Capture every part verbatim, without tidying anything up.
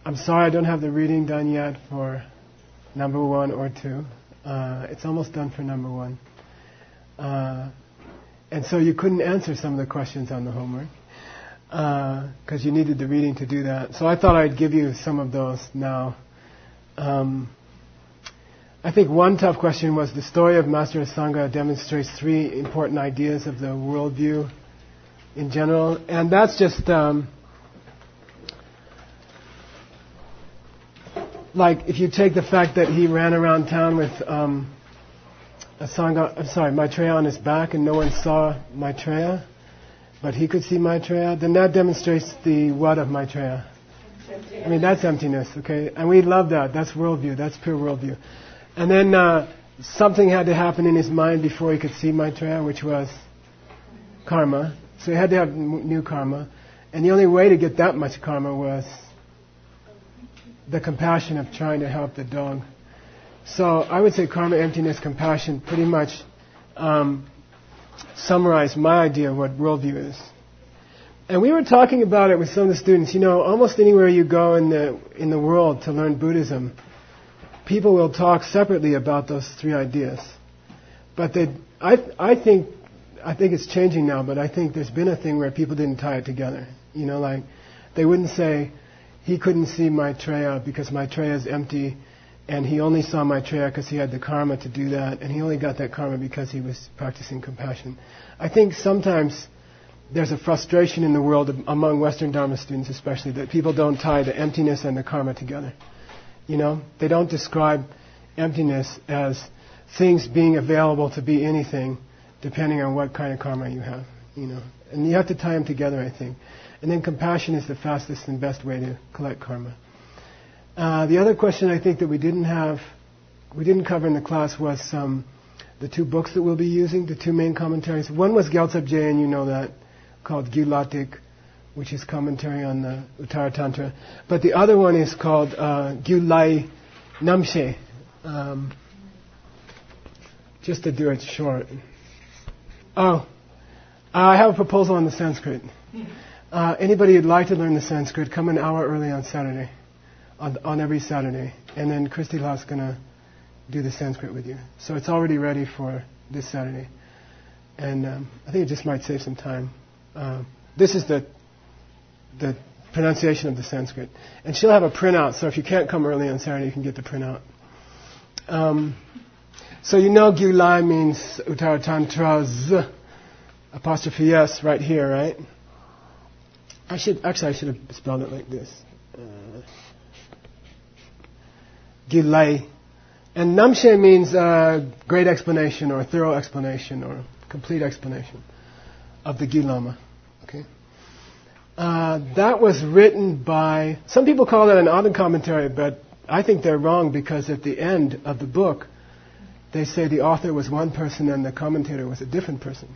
I'm sorry I don't have the reading done yet for number one or two. Uh, it's almost done for number one. Uh, and so you couldn't answer some of the questions on the homework because uh, you needed the reading to do that. So I thought I'd give you some of those now. Um, I think one tough question was the story of Master Asanga demonstrates three important ideas of the worldview in general. And that's just... Um, Like, if you take the fact that he ran around town with um, Asanga, I'm sorry, Maitreya on his back and no one saw Maitreya, but he could see Maitreya, then that demonstrates the what of Maitreya? I mean, that's emptiness, okay? And we love that. That's worldview. That's pure worldview. And then uh, something had to happen in his mind before he could see Maitreya, which was karma. So he had to have new karma. And the only way to get that much karma was the compassion of trying to help the dog. So I would say karma, emptiness, compassion pretty much um, summarize my idea of what worldview is. And we were talking about it with some of the students. You know, almost anywhere you go in the in the world to learn Buddhism, people will talk separately about those three ideas. But they, I, I think, I think it's changing now. But I think there's been a thing where people didn't tie it together. You know, like they wouldn't say, he couldn't see Maitreya because Maitreya is empty, and he only saw Maitreya because he had the karma to do that, and he only got that karma because he was practicing compassion. I think sometimes there's a frustration in the world among Western Dharma students especially that people don't tie the emptiness and the karma together. You know, they don't describe emptiness as things being available to be anything depending on what kind of karma you have. You know, and you have to tie them together, I think. And then compassion is the fastest and best way to collect karma. Uh, the other question I think that we didn't have, we didn't cover in the class was um, the two books that we'll be using, the two main commentaries. One was Gyaltsab Je, and you know that, called Gyulatik, which is commentary on the Uttara Tantra. But the other one is called uh, Gyulai Namshe, um, just to do it short. Oh, I have a proposal on the Sanskrit. Uh, anybody who'd like to learn the Sanskrit, come an hour early on Saturday, on, on every Saturday. And then Christy La's going to do the Sanskrit with you. So it's already ready for this Saturday. And um, I think it just might save some time. Uh, this is the the pronunciation of the Sanskrit. And she'll have a printout, so if you can't come early on Saturday, you can get the printout. Um, so you know Gyulai means Uttara Tantra Z, apostrophe S right here, right? I should actually I should have spelled it like this. Uh, Gyulai. And Namshe means uh, great explanation or thorough explanation or complete explanation of the Gyulama. Okay. Uh, that was written by, some people call it an autumn commentary, but I think they're wrong because at the end of the book, they say the author was one person and the commentator was a different person.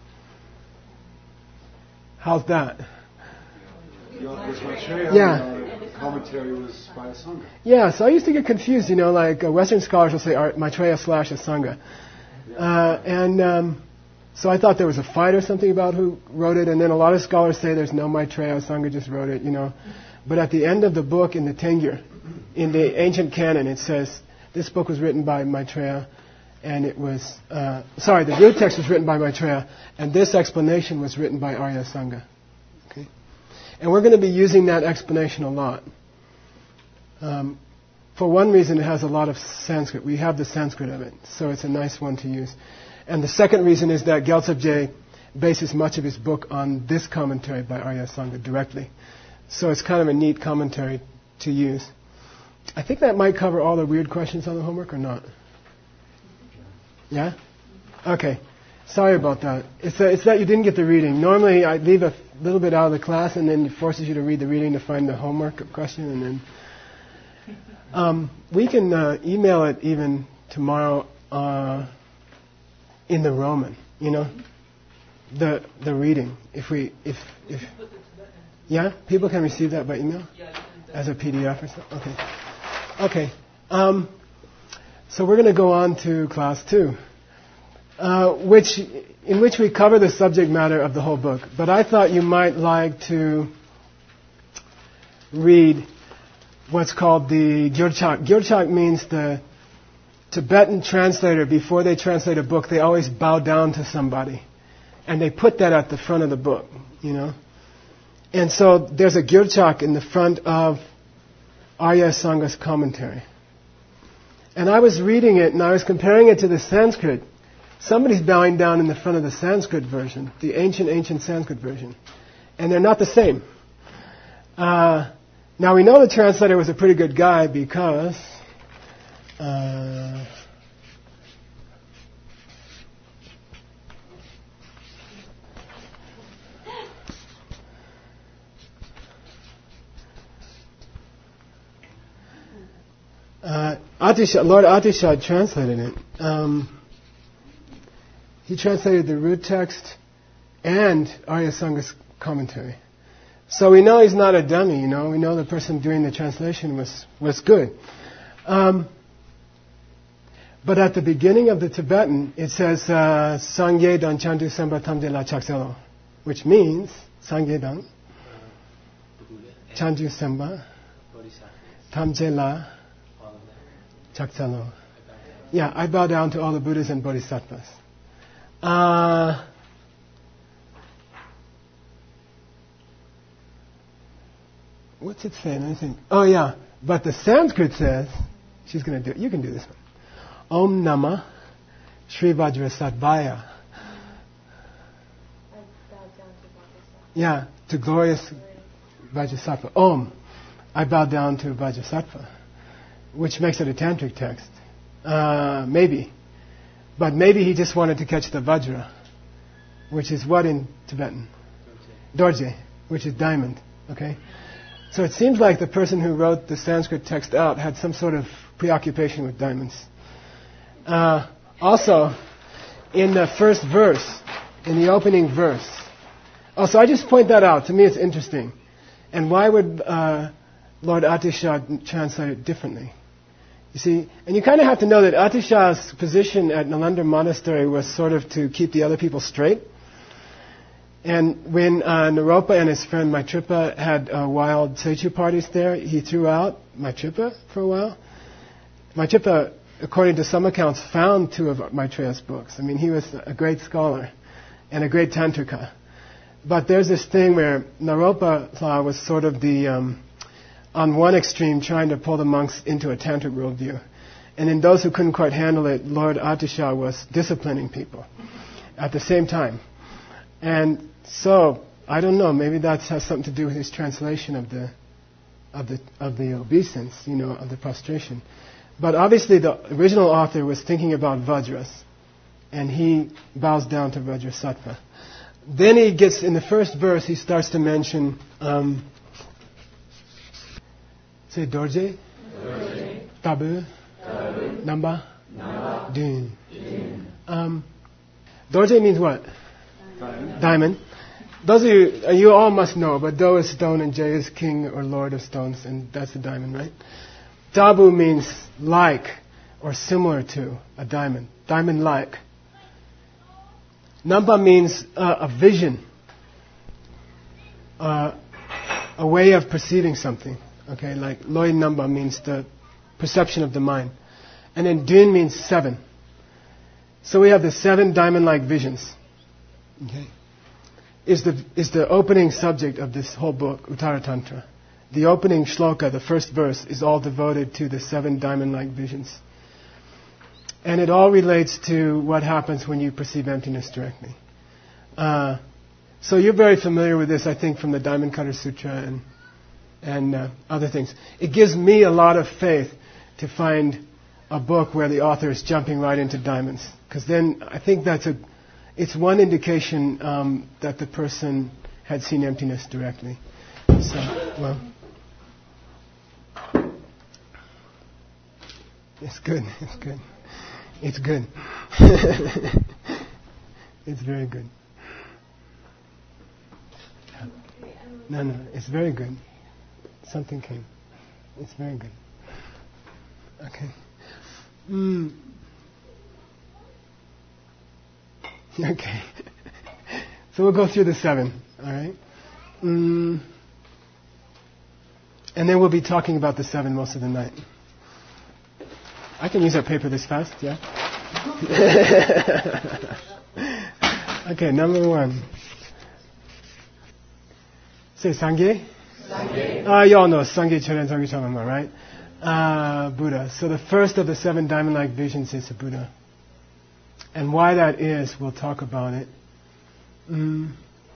How's that? The author was Maitreya, yeah. and the commentary was by Asanga. Yeah, so I used to get confused, you know, like uh, Western scholars will say Maitreya slash Asanga. Uh, and um, so I thought there was a fight or something about who wrote it, and then a lot of scholars say there's no Maitreya, Asanga just wrote it, you know. But at the end of the book in the Tengyur, in the ancient canon, it says this book was written by Maitreya, and it was, uh, sorry, the root text was written by Maitreya, and this explanation was written by Arya Asanga. Okay? And we're going to be using that explanation a lot. Um, for one reason, it has a lot of Sanskrit. We have the Sanskrit of it, so it's a nice one to use. And the second reason is that Gyaltsab Je bases much of his book on this commentary by Arya Asanga directly. So it's kind of a neat commentary to use. I think that might cover all the weird questions on the homework, or not? Yeah? Okay. Sorry about that. It's, a, it's that you didn't get the reading. Normally, I leave a little bit out of the class, and then it forces you to read the reading to find the homework question, and then... Um, we can uh, email it even tomorrow uh, in the Roman, you know, the the reading. If we, if, if... Yeah? People can receive that by email? As a P D F or something? Okay. Okay. Um, so we're going to go on to class two, uh, which in which we cover the subject matter of the whole book. But I thought you might like to read what's called the Gyurchak. Gyurchak means the Tibetan translator, before they translate a book, they always bow down to somebody. And they put that at the front of the book, you know. And so there's a Gyurchak in the front of Arya Sanga's commentary. And I was reading it and I was comparing it to the Sanskrit. Somebody's bowing down in the front of the Sanskrit version, the ancient, ancient Sanskrit version. And they're not the same. Uh, now we know the translator was a pretty good guy because uh, uh, Atisha, Lord Atisha translated it. Um, he translated the root text and Arya Sanga's commentary. So we know he's not a dummy, you know. We know the person doing the translation was, was good. Um, but at the beginning of the Tibetan, it says, Sangye dan chandu samba tamje la chakselo, which means, Sangye dan chandu samba tamje la chakselo. Yeah, I bow down to all the Buddhas and Bodhisattvas. Uh, what's it say? Let me think. Oh yeah, but the Sanskrit says, she's going to do it. You can do this one. Om Namah Shri Vajrasattvaaya. Yeah, to glorious Vajrasattva. Om. I bow down to Vajrasattva, which makes it a tantric text. Uh, maybe. But maybe he just wanted to catch the Vajra, which is what in Tibetan? Dorje, which is diamond. Okay? So it seems like the person who wrote the Sanskrit text out had some sort of preoccupation with diamonds. Uh, also, in the first verse, in the opening verse, also I just point that out. To me it's interesting. And why would uh, Lord Atisha translate it differently? You see, and you kind of have to know that Atisha's position at Nalanda Monastery was sort of to keep the other people straight. And when uh, Naropa and his friend Maitrippa had uh, wild Seichu parties there, he threw out Maitrippa for a while. Maitrippa, according to some accounts, found two of Maitreya's books. I mean, he was a great scholar and a great tantrika. But there's this thing where Naropa was sort of the, um, on one extreme, trying to pull the monks into a tantric worldview. And in those who couldn't quite handle it, Lord Atisha was disciplining people at the same time. And so, I don't know, maybe that has something to do with his translation of the of the of the obeisance, you know, of the prostration. But obviously the original author was thinking about Vajras, and he bows down to Vajrasattva. Then he gets, in the first verse, he starts to mention, um, say Dorje, Dorje. Tabu, Tabu. Namba, Namba. Dun. Dun. Um, Dorje means what? Diamond. Diamond. Those of you, uh, you all must know, but Do is stone and J is king or lord of stones, and that's a diamond, right? Tabu means like or similar to a diamond. Diamond-like. Namba means uh, a vision, uh, a way of perceiving something. Okay, like Loi Namba means the perception of the mind. And then Dun means seven. So we have the seven diamond-like visions. Okay, is the is the opening subject of this whole book, Uttara Tantra. The opening shloka, the first verse, is all devoted to the seven diamond-like visions. And it all relates to what happens when you perceive emptiness directly. Uh, so you're very familiar with this, I think, from the Diamond Cutter Sutra and and uh, other things. It gives me a lot of faith to find a book where the author is jumping right into diamonds, because then I think that's a It's one indication um, that the person had seen emptiness directly. So, well, it's good. It's good. It's good. It's very good. No, no, it's very good. Something came. It's very good. Okay. Mm. Okay. So we'll go through the seven, all right? Mm. And then we'll be talking about the seven most of the night. I can use our paper this fast, yeah? Okay, number one. Say Sangye? Sangye. Ah, you all know Sangye Choren Sangye Chamama, right? Uh, Buddha. So the first of the seven diamond-like visions is the Buddha. And why that is, we'll talk about it. Mm.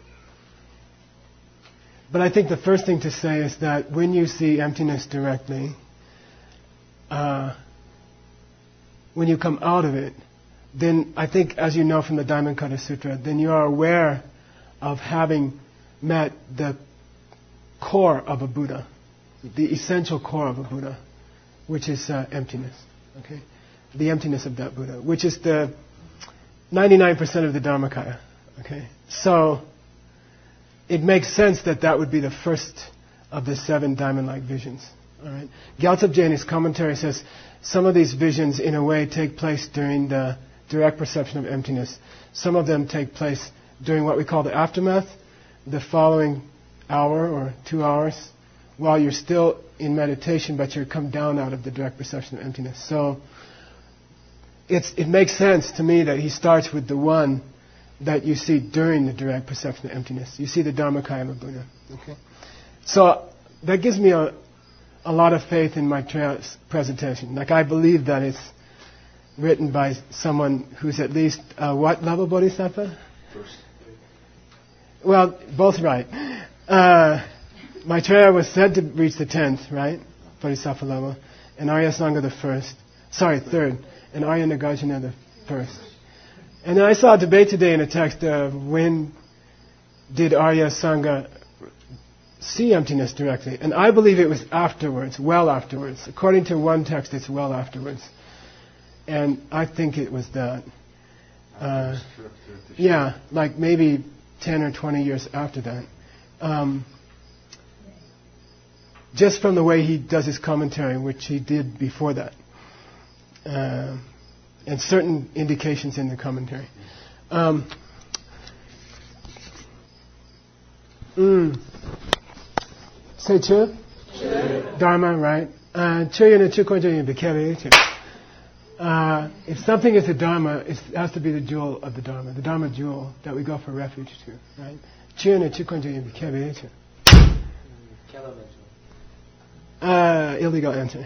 But I think the first thing to say is that when you see emptiness directly, uh, when you come out of it, then I think, as you know from the Diamond Cutter Sutra, then you are aware of having met the core of a Buddha, the essential core of a Buddha, which is uh, emptiness. Okay, the emptiness of that Buddha, which is the ninety-nine percent of the Dharmakaya. Okay, so it makes sense that that would be the first of the seven diamond-like visions. All right. Gyaltsab Je in his commentary says some of these visions, in a way, take place during the direct perception of emptiness. Some of them take place during what we call the aftermath, the following hour or two hours, while you're still in meditation, but you're come down out of the direct perception of emptiness. So it's, it makes sense to me that he starts with the one that you see during the direct perception of emptiness. You see the Dharmakaya of a Buddha. Okay? So that gives me a, a lot of faith in my tra- presentation. Like, I believe that it's written by someone who's at least uh, what level Bodhisattva? First. Well, both right. Uh, Maitreya was said to reach the tenth, right? Bodhisattva level. And Arya Sangha the first. Sorry, third. And Arya Nagarjuna the first. And then I saw a debate today in a text of when did Arya Sangha see emptiness directly. And I believe it was afterwards, well afterwards. According to one text, it's well afterwards. And I think it was that. Uh, yeah, like maybe ten or twenty years after that. Um, just from the way he does his commentary, which he did before that. Uh, and certain indications in the commentary. Um, mm, say Chu? Dharma, right? Uh, Uh, if something is a Dharma, it has to be the jewel of the Dharma, the Dharma jewel that we go for refuge to, right? Uh, illegal answer.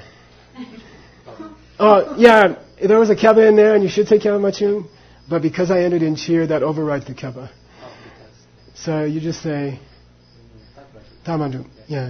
Oh, yeah, there was a keba in there, and you should say keba machung, but because I entered in cheer, that overrides the keba. So you just say tamadu. Yeah,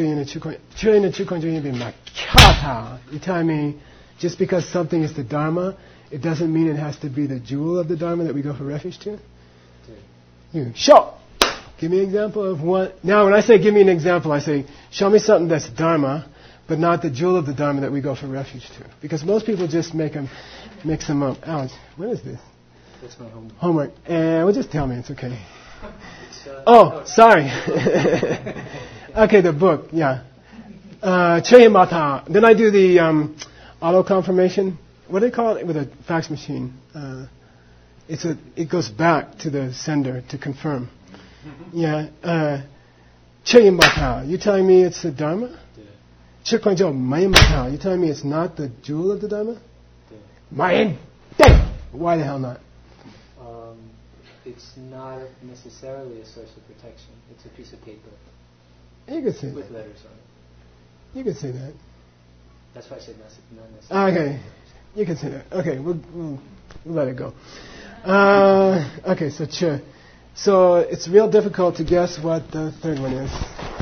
you tell me, just because something is the Dharma, it doesn't mean it has to be the jewel of the Dharma that we go for refuge to. You show. Give me an example of what. Now, when I say give me an example, I say show me something that's Dharma, but not the jewel of the Dharma that we go for refuge to. Because most people just make them, mix them up. Alex, what is this? That's my homework. Homework. And well, just tell me, it's okay. It's, uh, oh, sorry. Okay, the book, yeah. Uh, Mata. Then I do the um, auto confirmation. What do they call it with a fax machine? Uh, it's a. It goes back to the sender to confirm. Yeah. Uh, Mata. You telling me it's the Dharma? You telling me it's not the jewel of the Dharma? Mayan. Why the hell not? Um, it's not necessarily a source of protection. It's a piece of paper. You could say with that. letters on it. You could say that. That's why I said not necessarily. Okay. You can say that. Okay, we'll, we'll, we'll let it go. Uh, okay, so ch. So it's real difficult to guess what the third one is.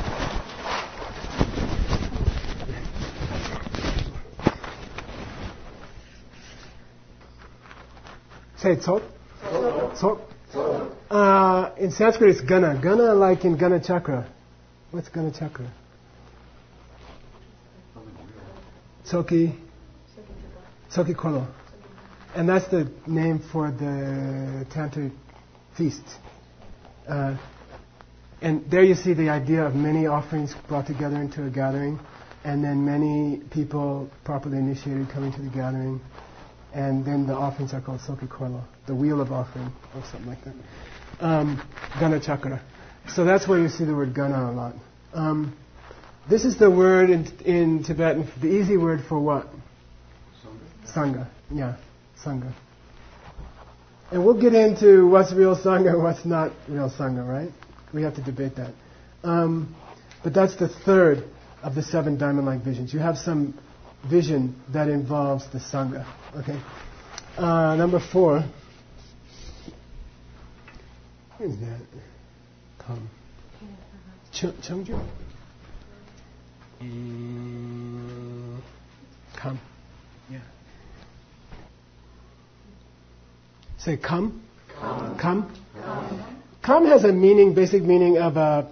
Say tsok. Tsok. Uh, in Sanskrit, it's gana. Gana, like in Gana Chakra. What's Gana Chakra? Tsoki. Tsoki Kolo. And that's the name for the Tantric feast. Uh, and there you see the idea of many offerings brought together into a gathering, and then many people properly initiated coming to the gathering. And then the offerings are called Soki Kolo, the wheel of offering, or something like that. Um, Gana Chakra. So that's where you see the word Gana a lot. Um, This is the word in, in Tibetan, the easy word for what? Sangha. Sangha. Yeah, Sangha. And we'll get into what's real Sangha and what's not real Sangha, right? We have to debate that. Um, but that's the third of the seven diamond-like visions. You have some vision that involves the Sangha. Okay. Uh, number four. What is that? Come. Ch- Chengju? Mm, come. Yeah. Say come. Come. Come. Come. Come has a meaning, basic meaning of a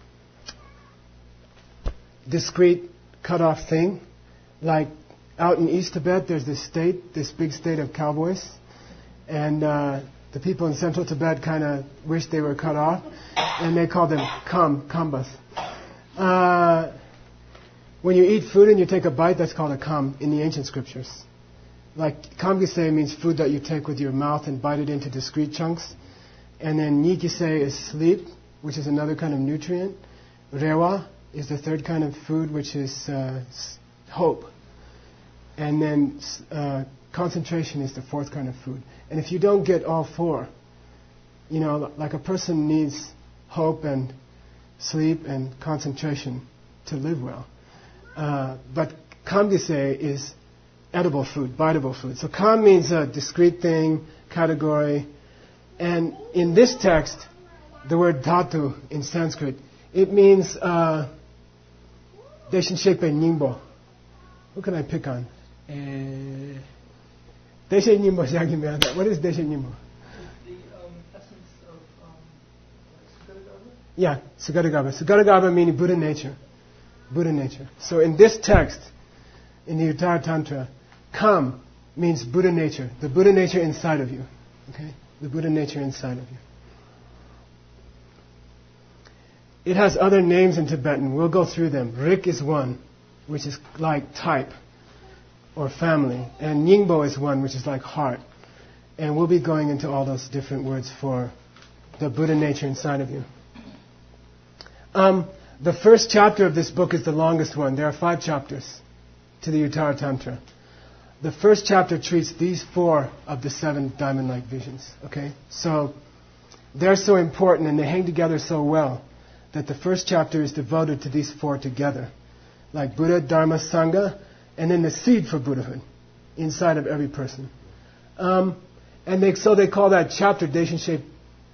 discrete, cut-off thing. Like out in East Tibet, there's this state, this big state of cowboys, and uh, the people in Central Tibet kind of wish they were cut off, and they call them kam, kambas. Uh, when you eat food and you take a bite, that's called a kam in the ancient scriptures. Like kamgise means food that you take with your mouth and bite it into discrete chunks. And then nikise is sleep, which is another kind of nutrient. Rewa is the third kind of food, which is uh, hope. And then uh, concentration is the fourth kind of food. And if you don't get all four, you know, like a person needs hope and sleep and concentration to live well. Uh, but kamgise is edible food, biteable food. So kam means a discrete thing, category. And in this text, the word dhatu in Sanskrit, it means uh, deshin shepe nyingbo. Who can I pick on? Uh, deshin nyingbo shagimya. What is deshin nyingbo? The um, essence of um, Sugadagarbha? Yeah, Sugadagarbha. Sugadagarbha meaning Buddha nature. Buddha nature. So in this text, in the Uttara Tantra, kam means Buddha nature, the Buddha nature inside of you. Okay? The Buddha nature inside of you. It has other names in Tibetan. We'll go through them. Rik is one, which is like type or family. And Nyingbo is one, which is like heart. And we'll be going into all those different words for the Buddha nature inside of you. Um, the first chapter of this book is the longest one. There are five chapters to the Uttara Tantra. The first chapter treats these four of the seven diamond-like visions. Okay? So they're so important and they hang together so well that the first chapter is devoted to these four together. Like Buddha, Dharma, Sangha, and then the seed for Buddhahood inside of every person. Um, and they, so they call that chapter Deshin Shepe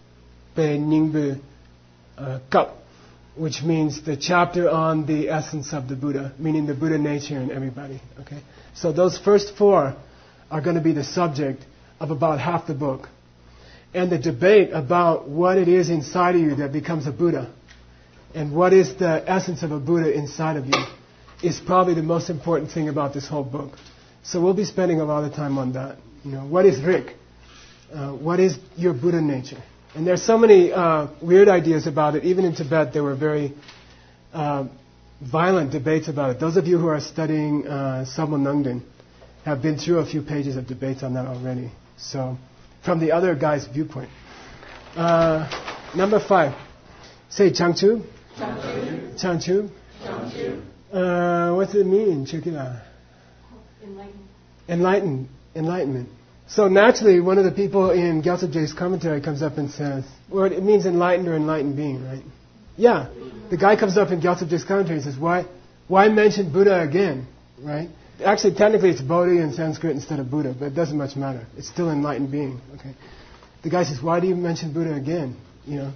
Nyingbu Kap, which means the chapter on the essence of the Buddha, meaning the Buddha nature in everybody. Okay? So those first four are going to be the subject of about half the book. And the debate about what it is inside of you that becomes a Buddha and what is the essence of a Buddha inside of you is probably the most important thing about this whole book. So we'll be spending a lot of time on that. You know, what is Rik? Uh, what is your Buddha nature? And there's so many uh, weird ideas about it. Even in Tibet, there were very uh, violent debates about it. Those of you who are studying uh, Sabmo Nungden have been through a few pages of debates on that already. So, from the other guy's viewpoint. Uh, number five. Say Changchu. Changchu. Changchu. Changchu. Uh, what's it mean? Check it out. Enlightenment. Enlighten. Enlightenment. So naturally, one of the people in Gyaltsab Je's commentary comes up and says, well, it means enlightened or enlightened being, right? Yeah. The guy comes up in Gyaltsab Je's commentary and says, why, why mention Buddha again, right? Actually, technically, it's Bodhi in Sanskrit instead of Buddha, but it doesn't much matter. It's still enlightened being, okay? The guy says, why do you mention Buddha again? You know?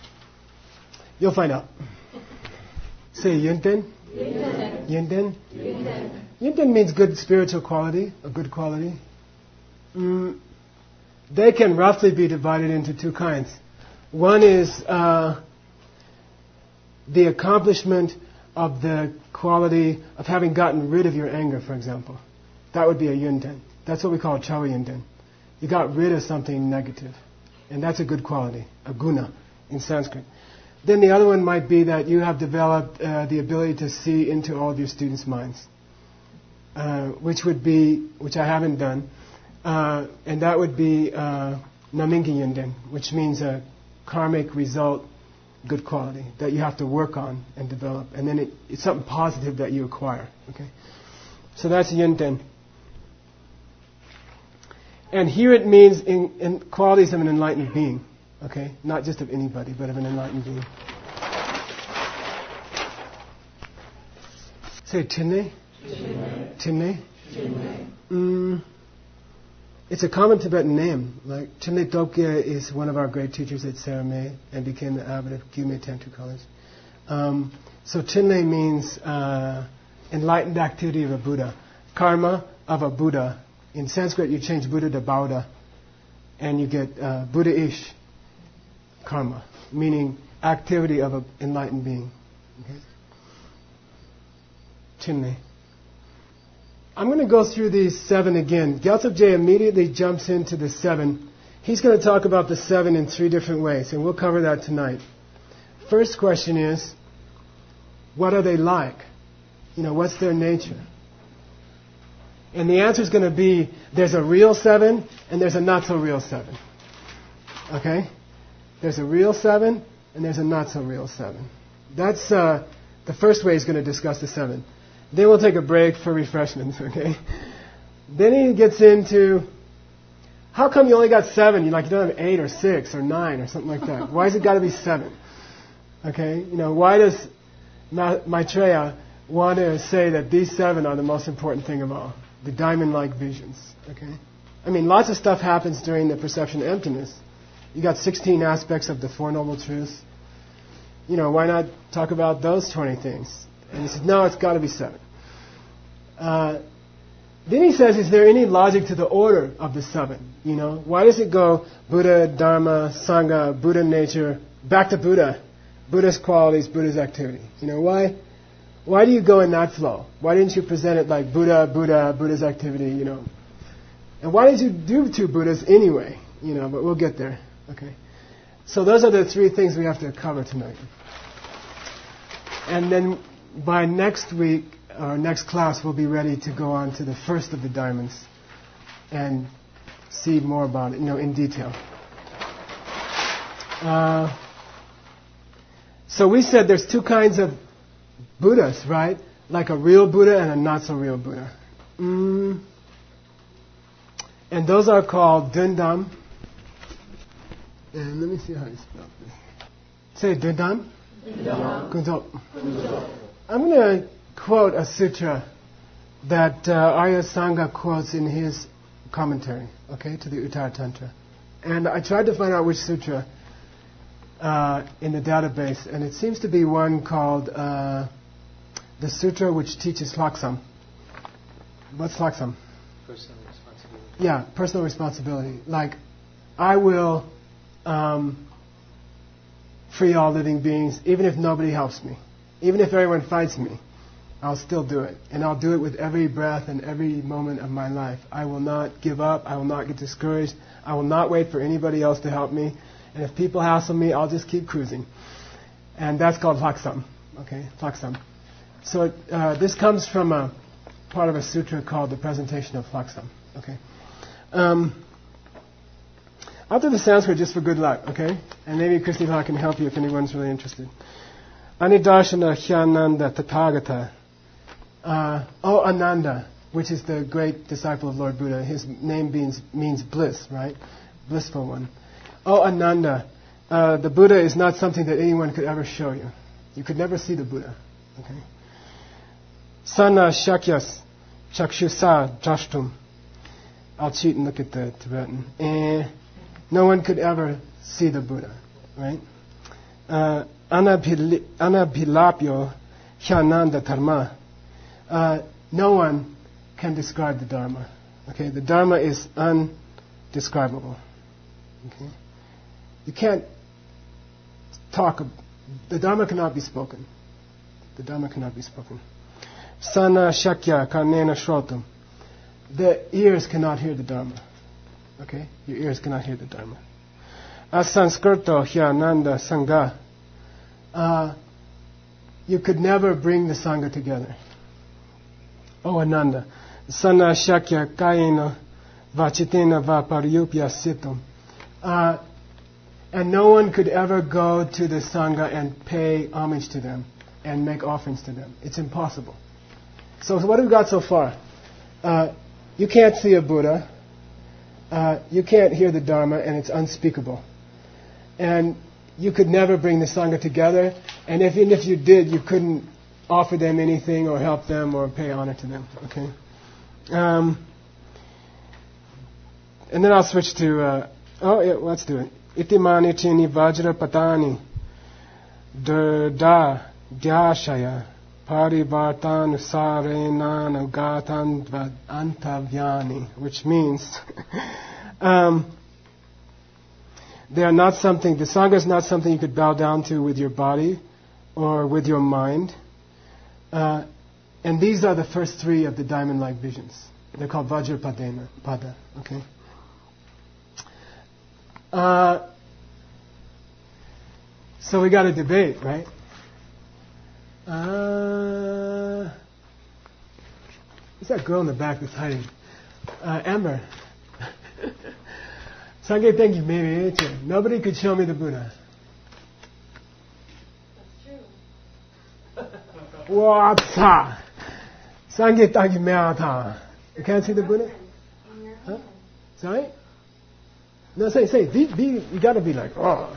You'll find out. Say Yunten. Yunten. Yunten. Yunten. Yunten means good spiritual quality, a good quality. Mm, they can roughly be divided into two kinds. One is uh, the accomplishment of the quality of having gotten rid of your anger, for example. That would be a yunten. That's what we call chawa yunten. You got rid of something negative. And that's a good quality, a guna in Sanskrit. Then the other one might be that you have developed uh, the ability to see into all of your students' minds, uh, which would be, which I haven't done, uh, and that would be uh, naminki yunten, which means a karmic result good quality that you have to work on and develop. And then it, it's something positive that you acquire. Okay? So that's Yenten. And here it means in, in qualities of an enlightened being. Okay? Not just of anybody, but of an enlightened being. Say Chinne. Chinne. Mm, it's a common Tibetan name. Like Chinne Dokye is one of our great teachers at Saramay and became the abbot of Gyume Tantra College. Um, so Chinne means uh, enlightened activity of a Buddha. Karma of a Buddha. In Sanskrit, you change Buddha to Bauddha, and you get uh, Buddha-ish karma, meaning activity of an enlightened being. Okay? Chinne. I'm going to go through these seven again. Gyaltsab Je immediately jumps into the seven. He's going to talk about the seven in three different ways, and we'll cover that tonight. First question is, what are they like? You know, what's their nature? And the answer is going to be, there's a real seven, and there's a not-so-real seven. Okay? There's a real seven, and there's a not-so-real seven. That's uh, the first way he's going to discuss the seven. Then we'll take a break for refreshments, okay? Then he gets into, how come you only got seven? You like you don't have eight or six or nine or something like that. Why has it got to be seven? Okay, you know, why does Ma- Maitreya want to say that these seven are the most important thing of all? The diamond-like visions, okay? I mean, lots of stuff happens during the perception of emptiness. You got sixteen aspects of the Four Noble Truths. You know, why not talk about those twenty things? And he says, no, it's got to be seven. Uh, then he says, is there any logic to the order of the seven? You know, why does it go Buddha, Dharma, Sangha, Buddha nature, back to Buddha, Buddha's qualities, Buddha's activity? You know, why? Why do you go in that flow? Why didn't you present it like Buddha, Buddha, Buddha's activity? You know, and why did you do two Buddhas anyway? You know, but we'll get there. Okay. So those are the three things we have to cover tonight. And then by next week, or next class, we'll be ready to go on to the first of the diamonds and see more about it, you know, in detail. Uh, so we said there's two kinds of Buddhas, right? Like a real Buddha and a not-so-real Buddha. Mm. And those are called Dundam. And let me see how you spell this. Say Dundam. Dundam. I'm going to quote a sutra that uh, Arya Sangha quotes in his commentary, okay, to the Uttara Tantra. And I tried to find out which sutra uh, in the database, and it seems to be one called uh, the sutra which teaches Laksam. What's Laksam? Personal responsibility. Yeah, personal responsibility. Like, I will um, free all living beings, even if nobody helps me. Even if everyone fights me, I'll still do it. And I'll do it with every breath and every moment of my life. I will not give up. I will not get discouraged. I will not wait for anybody else to help me. And if people hassle me, I'll just keep cruising. And that's called Laksam. Okay, Laksam. So it, uh, this comes from a part of a sutra called the Presentation of Laksam. Okay. Um, I'll do the Sanskrit just for good luck, okay? And maybe Christy Law can help you if anyone's really interested. Anidarshana Hyananda Tathagata. Uh, oh, Ananda, which is the great disciple of Lord Buddha. His name means, means bliss, right? Blissful one. Oh, Ananda, uh, the Buddha is not something that anyone could ever show you. You could never see the Buddha, okay? Sana Shakyas Chakshusa Drashtum. I'll cheat and look at the Tibetan. Eh, no one could ever see the Buddha, right? Uh, Anabhilapyo Hyananda Dharma. Uh, no one can describe the Dharma. Okay, the Dharma is undescribable. Okay, you can't talk. The Dharma cannot be spoken. The Dharma cannot be spoken. Sana Shakya Karnena Shrotum. The ears cannot hear the Dharma. Okay, your ears cannot hear the Dharma. Asanskrito Hyananda Sangha. Uh, you could never bring the Sangha together. Oh, Ananda. Sana Shakya Kayena Vachitena Vaparyupya Situm. Uh, And no one could ever go to the Sangha and pay homage to them and make offerings to them. It's impossible. So what have we got so far? Uh, you can't see a Buddha. Uh, you can't hear the Dharma, and it's unspeakable. And you could never bring the Sangha together. And if, even if you did, you couldn't offer them anything or help them or pay honor to them. Okay. Um, and then I'll switch to. Uh, oh, yeah, let's do it. Itimani chini vajra patani da dyashaya parivartan sarena gatan antavyani, which means um, they are not something. The Sangha is not something you could bow down to with your body or with your mind. Uh, and these are the first three of the diamond-like visions. They're called Vajrapadena, Pada. Okay. Uh, so we got a debate, right? Uh, who's that girl in the back that's hiding? Uh, Amber. Sangye, thank you, maybe. Nobody could show me the Buddha. That's true. What's Sangye, thank you, Meata. You can't see the Buddha? Huh? Sorry? No, say, say, be, be, you gotta be like, oh.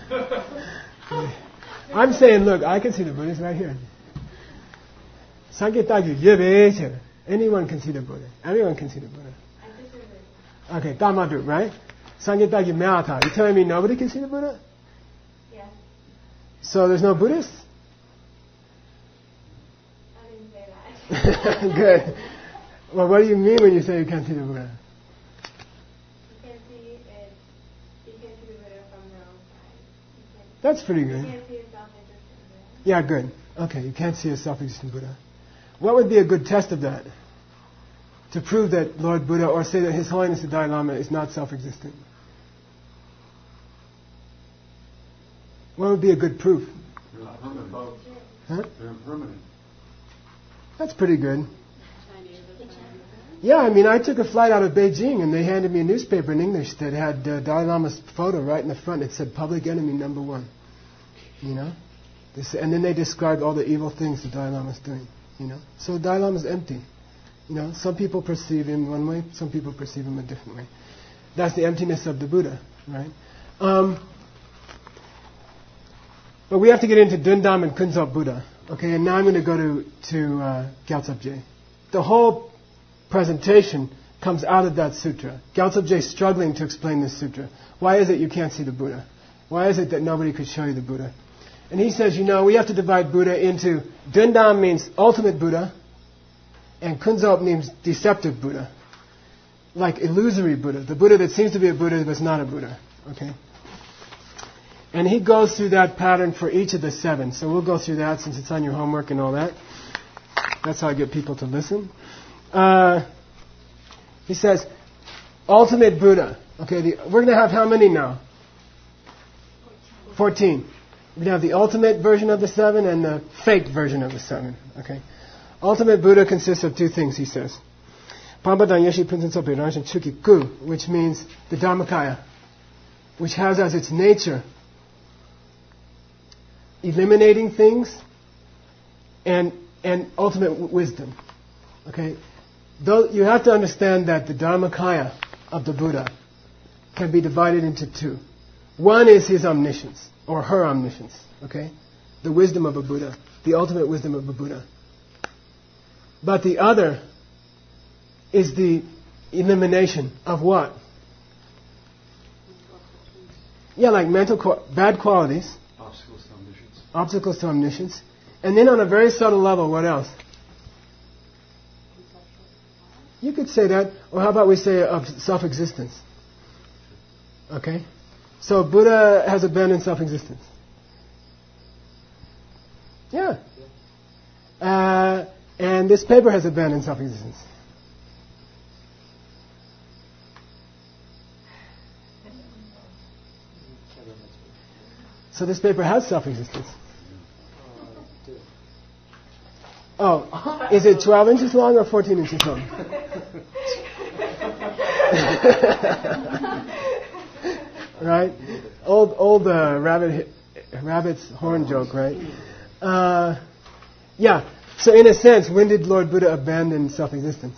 I'm saying, look, I can see the Buddha, it's right here. Sanketagyu, yebe. Anyone can see the Buddha. Everyone can see the Buddha. I disagree. Okay, Tamadu, right? Sanketagyu meata. You telling me nobody can see the Buddha? Yes. So there's no Buddhists? I didn't say that. Good. Well, what do you mean when you say you can't see the Buddha? You can't see it. You can't see the Buddha from the outside. You can't, That's pretty you good. can't see a self-existent Buddha. Yeah, good. Okay, you can't see a self-existent Buddha. What would be a good test of that? To prove that Lord Buddha, or say that His Holiness the Dalai Lama is not self-existent? What would be a good proof? They're impermanent. Huh? They're impermanent. That's pretty good. Yeah, I mean, I took a flight out of Beijing and they handed me a newspaper in English that had uh, Dalai Lama's photo right in the front. It said public enemy number one. You know? This, and then they described all the evil things the Dalai Lama's doing. You know? So Dalai Lama's empty. You know? Some people perceive him one way, some people perceive him a different way. That's the emptiness of the Buddha, right? Um, but we have to get into Dundam and Kunzop Buddha. Okay, and now I'm going to go to, to uh, Gyaltsab Je. The whole presentation comes out of that sutra. Gyaltsab Je is struggling to explain this sutra. Why is it you can't see the Buddha? Why is it that nobody could show you the Buddha? And he says, you know, we have to divide Buddha into Dundam means ultimate Buddha, and Kunzop means deceptive Buddha. Like illusory Buddha. The Buddha that seems to be a Buddha but is not a Buddha. Okay? And he goes through that pattern for each of the seven. So we'll go through that since it's on your homework and all that. That's how I get people to listen. Uh, he says, ultimate Buddha. Okay, the, we're going to have how many now? Fourteen. We're going to have the ultimate version of the seven and the fake version of the seven. Okay. Ultimate Buddha consists of two things, he says. Which means the Dharmakaya, which has as its nature eliminating things and and ultimate w- wisdom. Okay? Though you have to understand that the Dharmakaya of the Buddha can be divided into two. One is his omniscience, or her omniscience. Okay? The wisdom of a Buddha, the ultimate wisdom of a Buddha. But the other is the elimination of what? Yeah, like mental qu- bad qualities. Obstacles to omniscience. Obstacles to omniscience. And then on a very subtle level, what else? You could say that, or how about we say of self-existence? Okay? So Buddha has abandoned self-existence. Yeah. Uh, and this paper has abandoned self-existence. So this paper has self-existence. Oh, is it twelve inches long or fourteen inches long? Right? Old, old uh, rabbit, rabbit's horn joke, right? Uh, yeah. So in a sense, when did Lord Buddha abandon self-existence?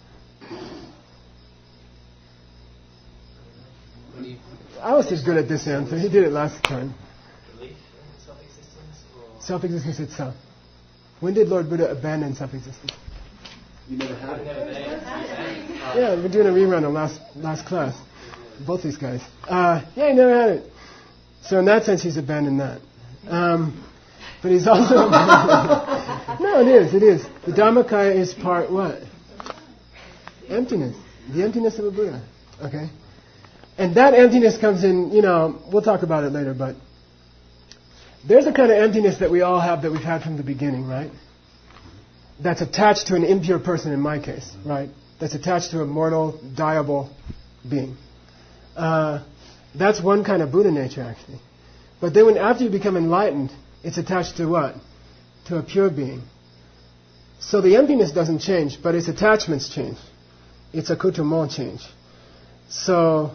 I was just good at this answer. He did it last time. Belief in self-existence? Or Self-existence itself. When did Lord Buddha abandon self-existence? You never had it. never been? Yeah, we're doing a rerun of last last class. Both these guys. Uh, yeah, he never had it. So in that sense, he's abandoned that. Um, but he's also... No, it is, it is. The Dhammakaya is part what? Emptiness. The emptiness of a Buddha. Okay? And that emptiness comes in, you know, we'll talk about it later, but there's a kind of emptiness that we all have that we've had from the beginning, right? That's attached to an impure person in my case, right? That's attached to a mortal, dieable being. Uh, that's one kind of Buddha nature, actually. But then when after you become enlightened, it's attached to what? To a pure being. So the emptiness doesn't change, but its attachments change. Its accoutrement change. So...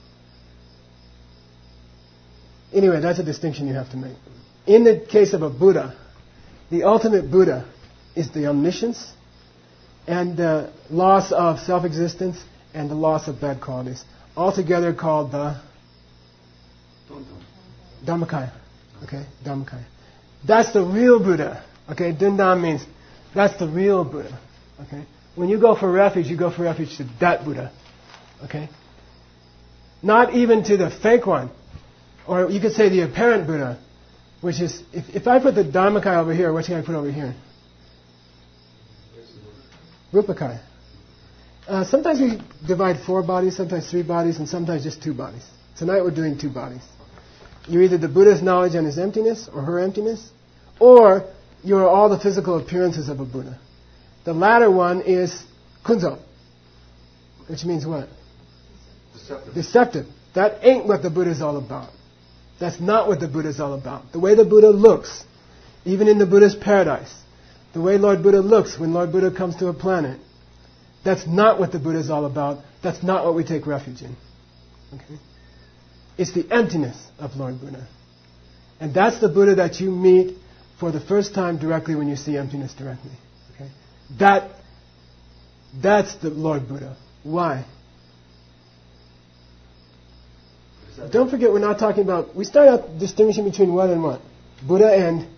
Anyway, that's a distinction you have to make. In the case of a Buddha, the ultimate Buddha is the omniscience and the loss of self-existence and the loss of bad qualities, altogether called the Dhammakaya. Okay, Dhammakaya. That's the real Buddha. Okay, Dundam means that's the real Buddha. Okay, when you go for refuge, you go for refuge to that Buddha. Okay, not even to the fake one. Or you could say the apparent Buddha, which is, if, if I put the Dhammakaya over here, what can I put over here? Rupakaya. Uh, sometimes we divide four bodies, sometimes three bodies, and sometimes just two bodies. Tonight we're doing two bodies. You're either the Buddha's knowledge and his emptiness, or her emptiness, or you're all the physical appearances of a Buddha. The latter one is kunzo, which means what? Deceptive. Deceptive. That ain't what the Buddha is all about. That's not what the Buddha is all about. The way the Buddha looks, even in the Buddha's paradise, the way Lord Buddha looks when Lord Buddha comes to a planet, that's not what the Buddha is all about. That's not what we take refuge in. Okay? It's the emptiness of Lord Buddha. And that's the Buddha that you meet for the first time directly when you see emptiness directly. Okay? That, that's the Lord Buddha. Why? Don't forget, we're not talking about... We start out distinguishing between what and what? Buddha and...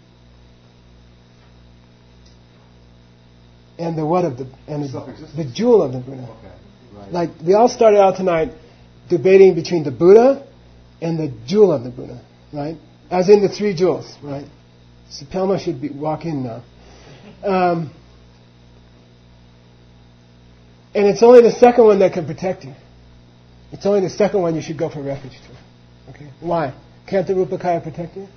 And the what of the... And the, the jewel of the Buddha. Okay. Right. Like, we all started out tonight debating between the Buddha and the jewel of the Buddha. Right? As in the three jewels. Right? So Pelma should be, walk in now. Um, and it's only the second one that can protect you. It's only the second one you should go for refuge to. Okay? Why? Can't the Rupakaya protect you?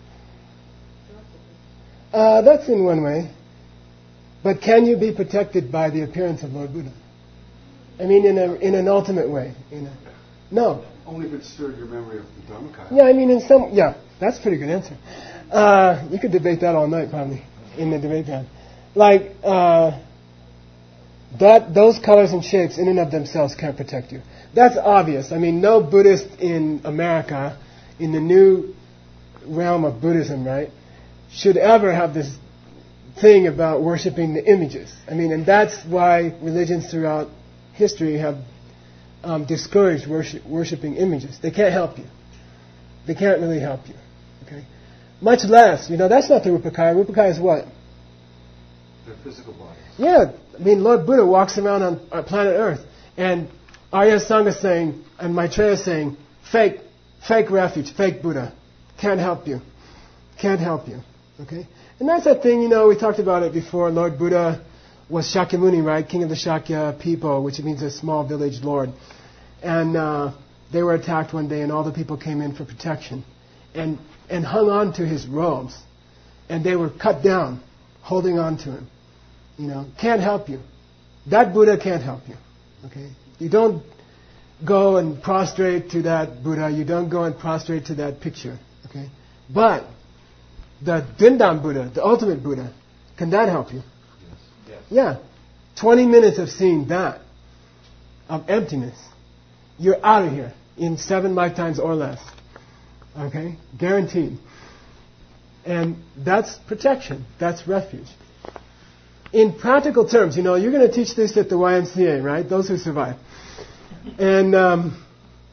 Uh, that's in one way. But can you be protected by the appearance of Lord Buddha? I mean, in a in an ultimate way. In a, no. Only if it stirred your memory of the Dhammakaya. Yeah, I mean, in some... Yeah, that's a pretty good answer. Uh, you could debate that all night, probably, in the debate panel. Like, uh, that those colors and shapes in and of themselves can't protect you. That's obvious. I mean, no Buddhist in America, in the new realm of Buddhism, right, should ever have this thing about worshipping the images. I mean, and that's why religions throughout history have um, discouraged worship, worshipping images. They can't help you. They can't really help you. Okay. Much less, you know, that's not the Rupakaya. Rupakaya is what? Their physical bodies. Yeah. I mean, Lord Buddha walks around on, on planet Earth, and Arya Sangha is saying, and Maitreya is saying, fake, fake refuge, fake Buddha. Can't help you. Can't help you. Okay? And that's that thing, you know, we talked about it before. Lord Buddha was Shakyamuni, right? King of the Shakya people, which means a small village lord. And uh, they were attacked one day, and all the people came in for protection. And, and hung on to his robes. And they were cut down, holding on to him. You know, can't help you. That Buddha can't help you. Okay? You don't go and prostrate to that Buddha. You don't go and prostrate to that picture. Okay? But the Dindam Buddha, the ultimate Buddha, can that help you? Yes. Yes. Yeah. twenty minutes of seeing that, of emptiness, you're out of here in seven lifetimes or less. Okay? Guaranteed. And that's protection. That's refuge. In practical terms, you know, you're going to teach this at the Y M C A, right? Those who survive. And um,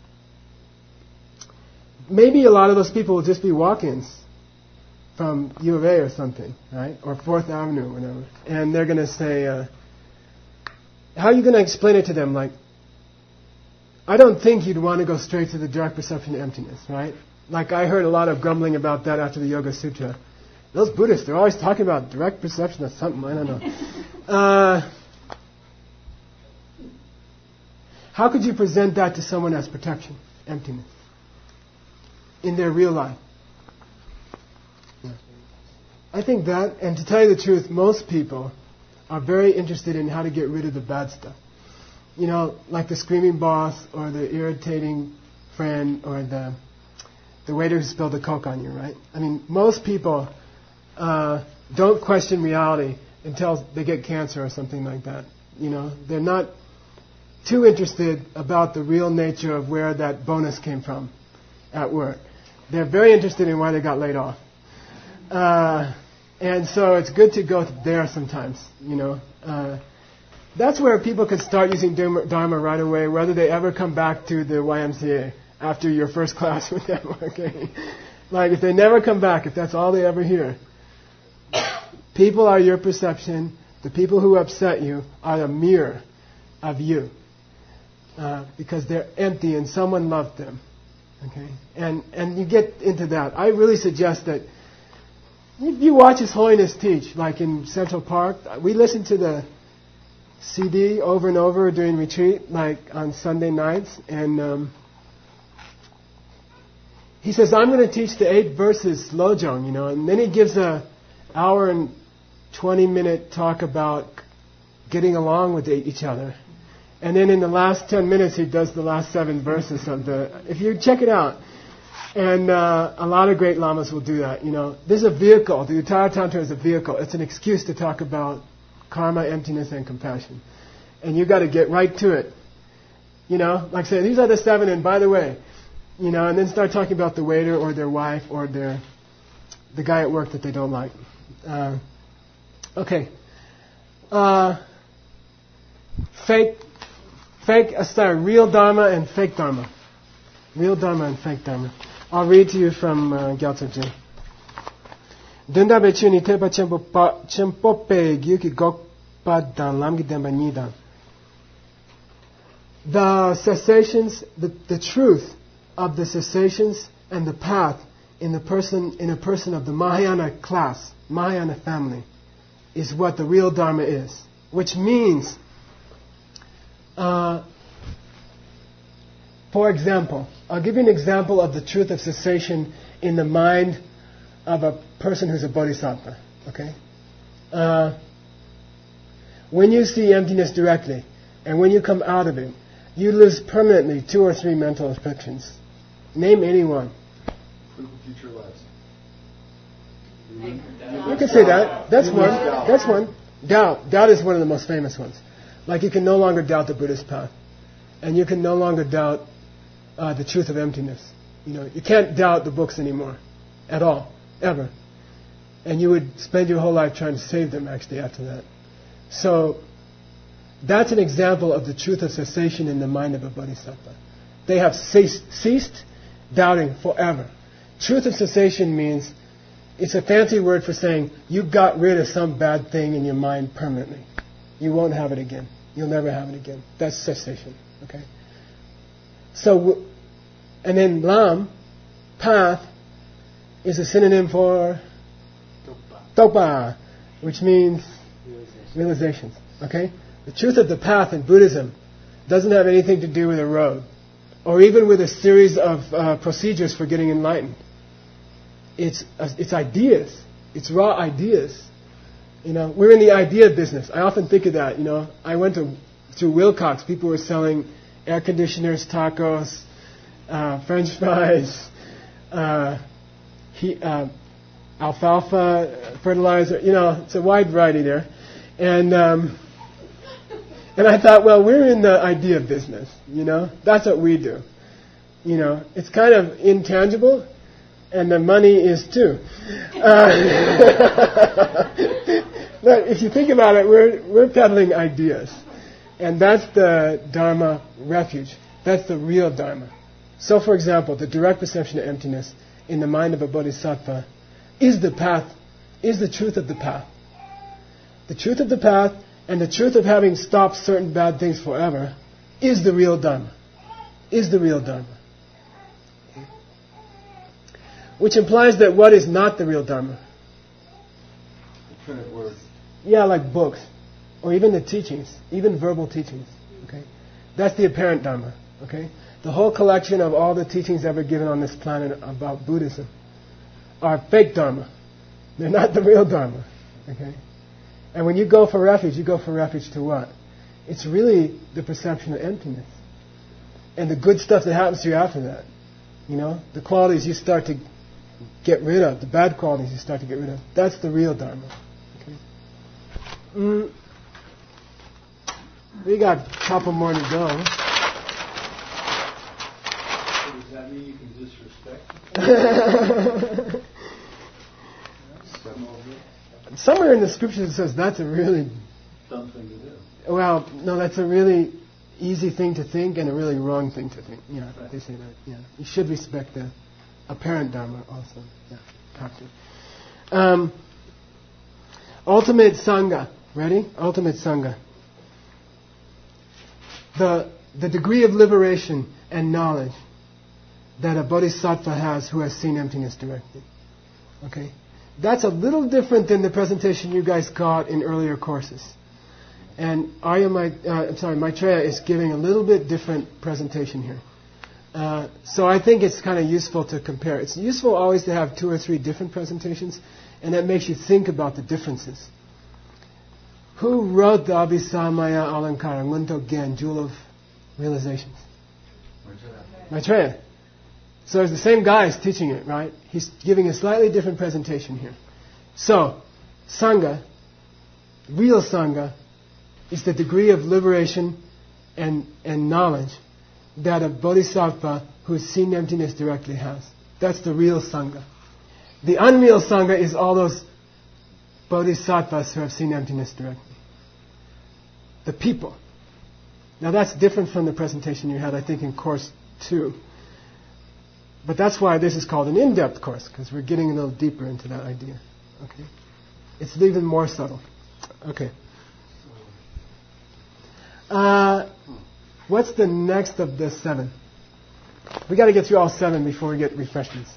maybe a lot of those people will just be walk-ins from U of A or something, right? Or Fourth Avenue or whatever. And they're going to say, uh, how are you going to explain it to them? Like, I don't think you'd want to go straight to the direct perception of emptiness, right? Like I heard a lot of grumbling about that after the Yoga Sutra. Those Buddhists, they're always talking about direct perception of something, I don't know. Uh, how could you present that to someone as protection, emptiness, in their real life? Yeah. I think that, and to tell you the truth, most people are very interested in how to get rid of the bad stuff. You know, like the screaming boss or the irritating friend or the the waiter who spilled the Coke on you, right? I mean, most people uh, don't question reality until they get cancer or something like that. You know, they're not too interested about the real nature of where that bonus came from at work. They're very interested in why they got laid off. Uh, and so it's good to go there sometimes, you know. Uh, that's where people can start using Dharma right away, whether they ever come back to the Y M C A after your first class with them, okay? Like if they never come back, if that's all they ever hear. People are your perception. The people who upset you are a mirror of you. Uh, because they're empty and someone loved them. Okay? And and you get into that. I really suggest that if you watch His Holiness teach, like in Central Park, we listen to the C D over and over during retreat, like on Sunday nights, and um, he says, I'm going to teach the eight verses Lojong, you know, and then he gives a hour and twenty minute talk about getting along with each other. And then in the last ten minutes, he does the last seven verses of the, if you check it out. And uh, a lot of great lamas will do that, you know. This is a vehicle. The Uttara Tantra is a vehicle. It's an excuse to talk about karma, emptiness, and compassion. And you got to get right to it. You know, like say, these are the seven, and by the way, you know, and then start talking about the waiter or their wife or their the guy at work that they don't like. Uh, okay. Uh, fake, fake, uh, sorry, real Dharma and fake Dharma. Real Dharma and fake Dharma. I'll read to you from uh, Gyaltsab Je. Dunda bechuni tepa chempo pe gyuki gokpa dan lamgi demba nidan. The cessations, the, the truth of the cessations and the path in the person in a person of the Mahayana class, Mahayana family, is what the real Dharma is. Which means, uh, for example, I'll give you an example of the truth of cessation in the mind of a person who's a bodhisattva. Okay? Uh, when you see emptiness directly, and when you come out of it, you lose permanently two or three mental afflictions. Name any one. Future lives. You can say that. That's one. That's one. Doubt. Doubt is one of the most famous ones. Like you can no longer doubt the Buddhist path. And you can no longer doubt uh, the truth of emptiness. You know, you can't doubt the books anymore. At all. Ever. And you would spend your whole life trying to save them actually after that. So, that's an example of the truth of cessation in the mind of a bodhisattva. They have ceased, ceased doubting forever. Truth of cessation means, it's a fancy word for saying you got rid of some bad thing in your mind permanently. You won't have it again. You'll never have it again. That's cessation. Okay? So, and then lam, path, is a synonym for topa, which means realizations. Okay? The truth of the path in Buddhism doesn't have anything to do with a road, or even with a series of uh, procedures for getting enlightened. It's uh, it's ideas. It's raw ideas. You know, we're in the idea business. I often think of that. You know, I went to through Wilcox. People were selling air conditioners, tacos, uh, French fries, uh, he, uh, alfalfa fertilizer. You know, it's a wide variety there, and. Um, And I thought, well, we're in the idea business, you know. That's what we do. You know, it's kind of intangible, And the money is too. Uh, but if you think about it, we're, we're peddling ideas. And that's the Dharma refuge. That's the real Dharma. So, for example, the direct perception of emptiness in the mind of a bodhisattva is the path, is the truth of the path. The truth of the path and the truth of having stopped certain bad things forever is the real Dharma. Is the real Dharma. Which implies that what is not the real Dharma? The printed word. Yeah, like books. Or even the teachings. Even verbal teachings. Okay? That's the apparent Dharma. Okay? The whole collection of all the teachings ever given on this planet about Buddhism are fake Dharma. They're not the real Dharma. Okay? And when you go for refuge, you go for refuge to what? It's really the perception of emptiness. And the good stuff that happens to you after that. You know? The qualities you start to get rid of, the bad qualities you start to get rid of. That's the real Dharma. Okay? Mm. We got a couple more to go. So does that mean you can disrespect? Somewhere in the scriptures it says that's a really Dumb thing to do. well, no, that's a really easy thing to think and a really wrong thing to think. Yeah, Right. they say that. Yeah, you should respect the apparent Dharma also. Yeah, have to. Um, ultimate Sangha. Ready? Ultimate Sangha. The the degree of liberation and knowledge that a bodhisattva has who has seen emptiness directly. Okay? That's a little different than the presentation you guys got in earlier courses. And Arya, my, uh, I'm sorry, Maitreya is giving a little bit different presentation here. Uh, so I think it's kind of useful to compare. It's useful always to have two or three different presentations, and that makes you think about the differences. Who wrote the Abhisamaya Alankara, Ngunto Gen, Jewel of Realizations? Maitreya. So it's the same guy is teaching it, right? He's giving a slightly different presentation here. So, Sangha, real Sangha, is the degree of liberation and, and knowledge that a bodhisattva who has seen emptiness directly has. That's the real Sangha. The unreal Sangha is all those bodhisattvas who have seen emptiness directly. The people. Now that's different from the presentation you had, I think, in course two. But that's why this is called an in-depth course, because we're getting a little deeper into that idea. Okay? It's even more subtle. Okay. Uh, what's the next of the seven? We got to get through all seven before we get refreshments.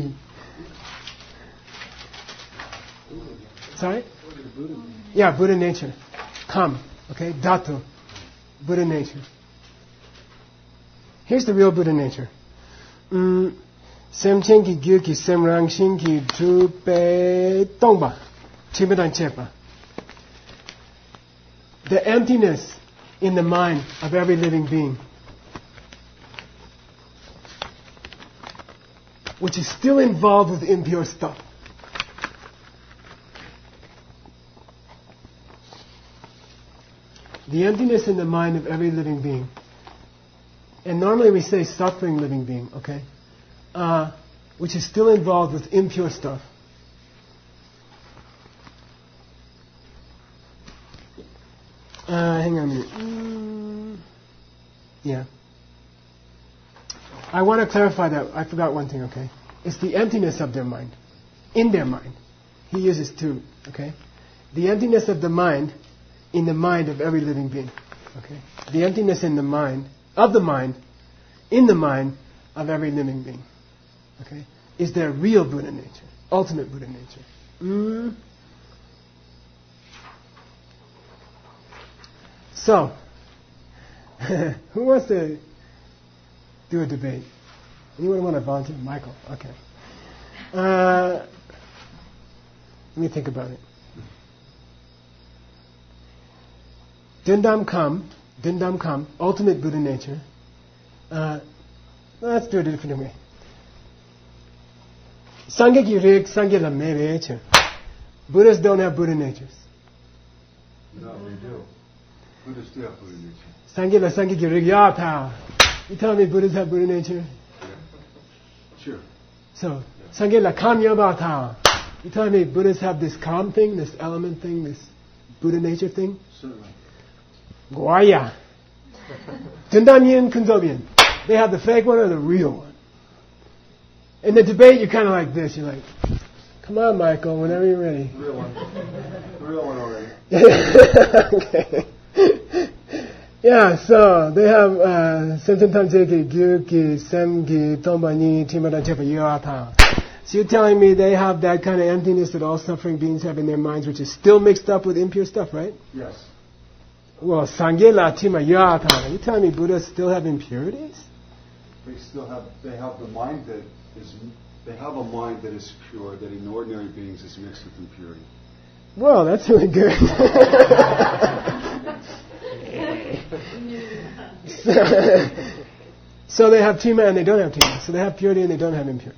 Sorry? Yeah, Buddha nature. Come. Okay? Dhatu. Buddha nature. Here's the real Buddha nature. Mm, Semchen ki gyu ki semrang shin ki drupe tongba. Chimadan chepa. The emptiness in the mind of every living being, which is still involved with impure stuff. The emptiness in the mind of every living being. And normally we say suffering living being, okay? Uh, which is still involved with impure stuff. Uh, hang on a minute. Mm, yeah. I want to clarify that. I forgot one thing, okay? It's the emptiness of their mind. In their mind. He uses two, okay? The emptiness of the mind in the mind of every living being. Okay? The emptiness in the mind, of the mind, in the mind of every living being. Okay? Is their real Buddha nature. Ultimate Buddha nature. Mm. So, who wants to do a debate? Anyone want to volunteer? Michael. Okay. Uh, let me think about it. Dindam Kam, Dindam Kam, ultimate Buddha nature. Uh, let's do it a different way. Sangha ki rig, Sangha la me nature. Buddhists don't have Buddha natures. No, we do. Buddhists do have Buddha nature. Sangha la Sangha ki rig, ya pal. You telling me Buddhists have Buddha nature? Sure. So, Sangye la kam yabata. You telling me Buddhists have this calm thing, this element thing, this Buddha nature thing? Certainly. Guaya. Tendamien Kunzobien. They have the fake one or the real one. In the debate, you're kind of like this. You're like, come on, Michael, whenever you're ready. The real one. The real one already. Okay. Yeah, so they have Semchen Tamjeki, Gyuki, Semgi, Tombani, Timada Jepa Yata. So you're telling me they have that kind of emptiness that all suffering beings have in their minds, which is still mixed up with impure stuff, right? Yes. Well, Sangela Tima Yata. You're telling me Buddhas still have impurities? They still have, they have the mind that is, they have a mind that is pure, that in ordinary beings is mixed with impurity. Well, that's really good. so, so they have tima and they don't have tima. So they have purity and they don't have impurity.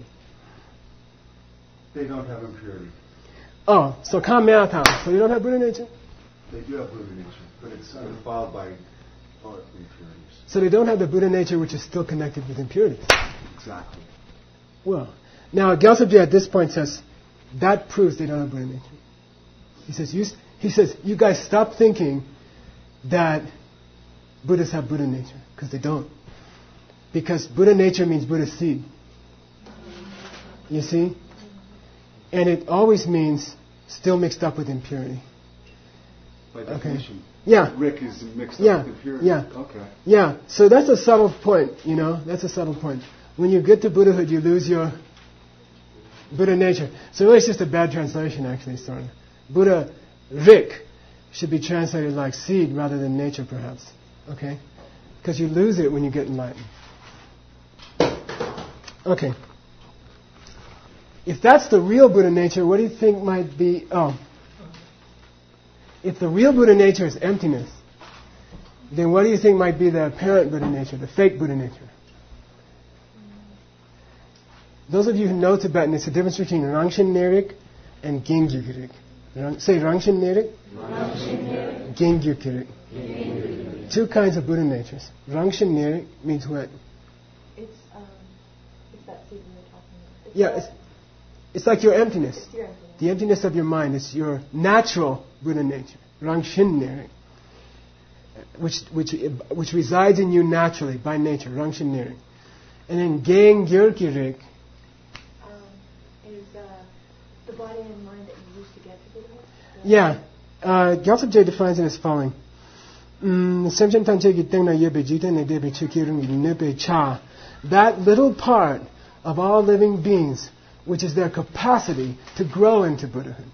They don't have impurity. Oh, so kamyata. So you don't have Buddha nature? They do have Buddha nature, but it's defiled by part impurities. So they don't have the Buddha nature which is still connected with impurities. Exactly. Well, now Gyaltsabje at this point says, that proves they don't have Buddha nature. He says, you, he says, you guys stop thinking that Buddhists have Buddha nature, because they don't. Because Buddha nature means Buddha seed. You see? And it always means still mixed up with impurity. By definition. Okay. Yeah. Rick is mixed yeah. up with impurity. Yeah. Okay. Yeah. So that's a subtle point, you know. That's a subtle point. When you get to Buddhahood, you lose your Buddha nature. So really it's just a bad translation, actually, sort of. Buddha Rik should be translated like seed rather than nature, perhaps. Okay? Because you lose it when you get enlightened. Okay. If that's the real Buddha nature, what do you think might be... Oh. If the real Buddha nature is emptiness, then what do you think might be the apparent Buddha nature, the fake Buddha nature? Those of you who know Tibetan, it's the difference between Rangshin Nerik and Gengyu Kirik. Rang, say Rangshin Nerik, Gengyu Kirik. Two kinds of Buddha natures. Rangshin Nerik means what? It's um, it's that season you're talking about. It's Yeah, that, it's, it's like your emptiness. it's your emptiness. The emptiness of your mind is your natural Buddha nature, Rangshin Nerik, which which which resides in you naturally by nature, Rangshin Nerik. And then Geng Gyurkirik. Um, is uh, the body and mind that you use to get to Buddhahood? Yeah, uh, Gyaltsabje defines it as following. That little part of all living beings, which is their capacity to grow into Buddhahood.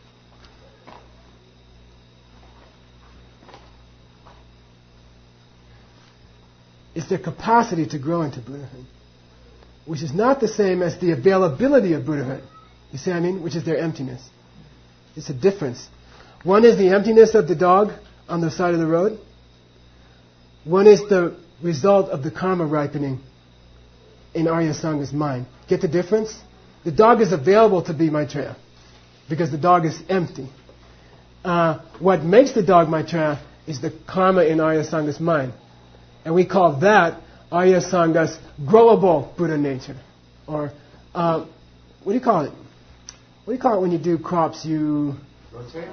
It's their capacity to grow into Buddhahood, which is not the same as the availability of Buddhahood. You see what I mean? Which is their emptiness. It's a difference. One is the emptiness of the dog on the side of the road. One is the result of the karma ripening in Arya Sanga's mind. Get the difference? The dog is available to be Maitreya because the dog is empty. Uh, what makes the dog Maitreya is the karma in Arya Sanga's mind. And we call that Arya Sanga's growable Buddha nature. Or, uh, what do you call it? What do you call it when you do crops? You... Rotate?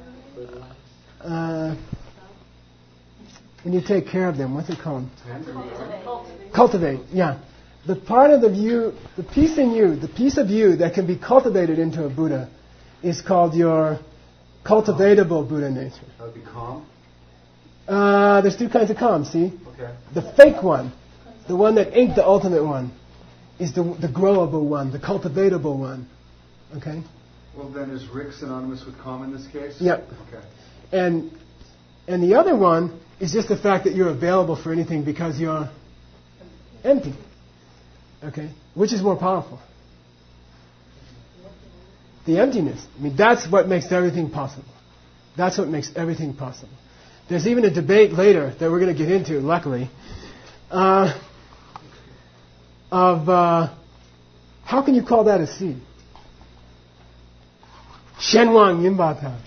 Uh, when you take care of them, what's it called? Cultivate. Cultivate, yeah. The part of the you, the piece in you, the piece of you that can be cultivated into a Buddha is called your cultivatable Buddha nature. That would be calm? Uh, there's two kinds of calm, see? Okay. The fake one, the one that ain't the ultimate one, is the, the growable one, the cultivatable one. Okay? Well, then is Rick synonymous with calm in this case? Yep. Okay. And and the other one is just the fact that you're available for anything because you're empty. Okay? Which is more powerful? The emptiness. I mean, that's what makes everything possible. That's what makes everything possible. There's even a debate later that we're going to get into, luckily, uh, of uh, how can you call that a seed? Shenwang Yinbata.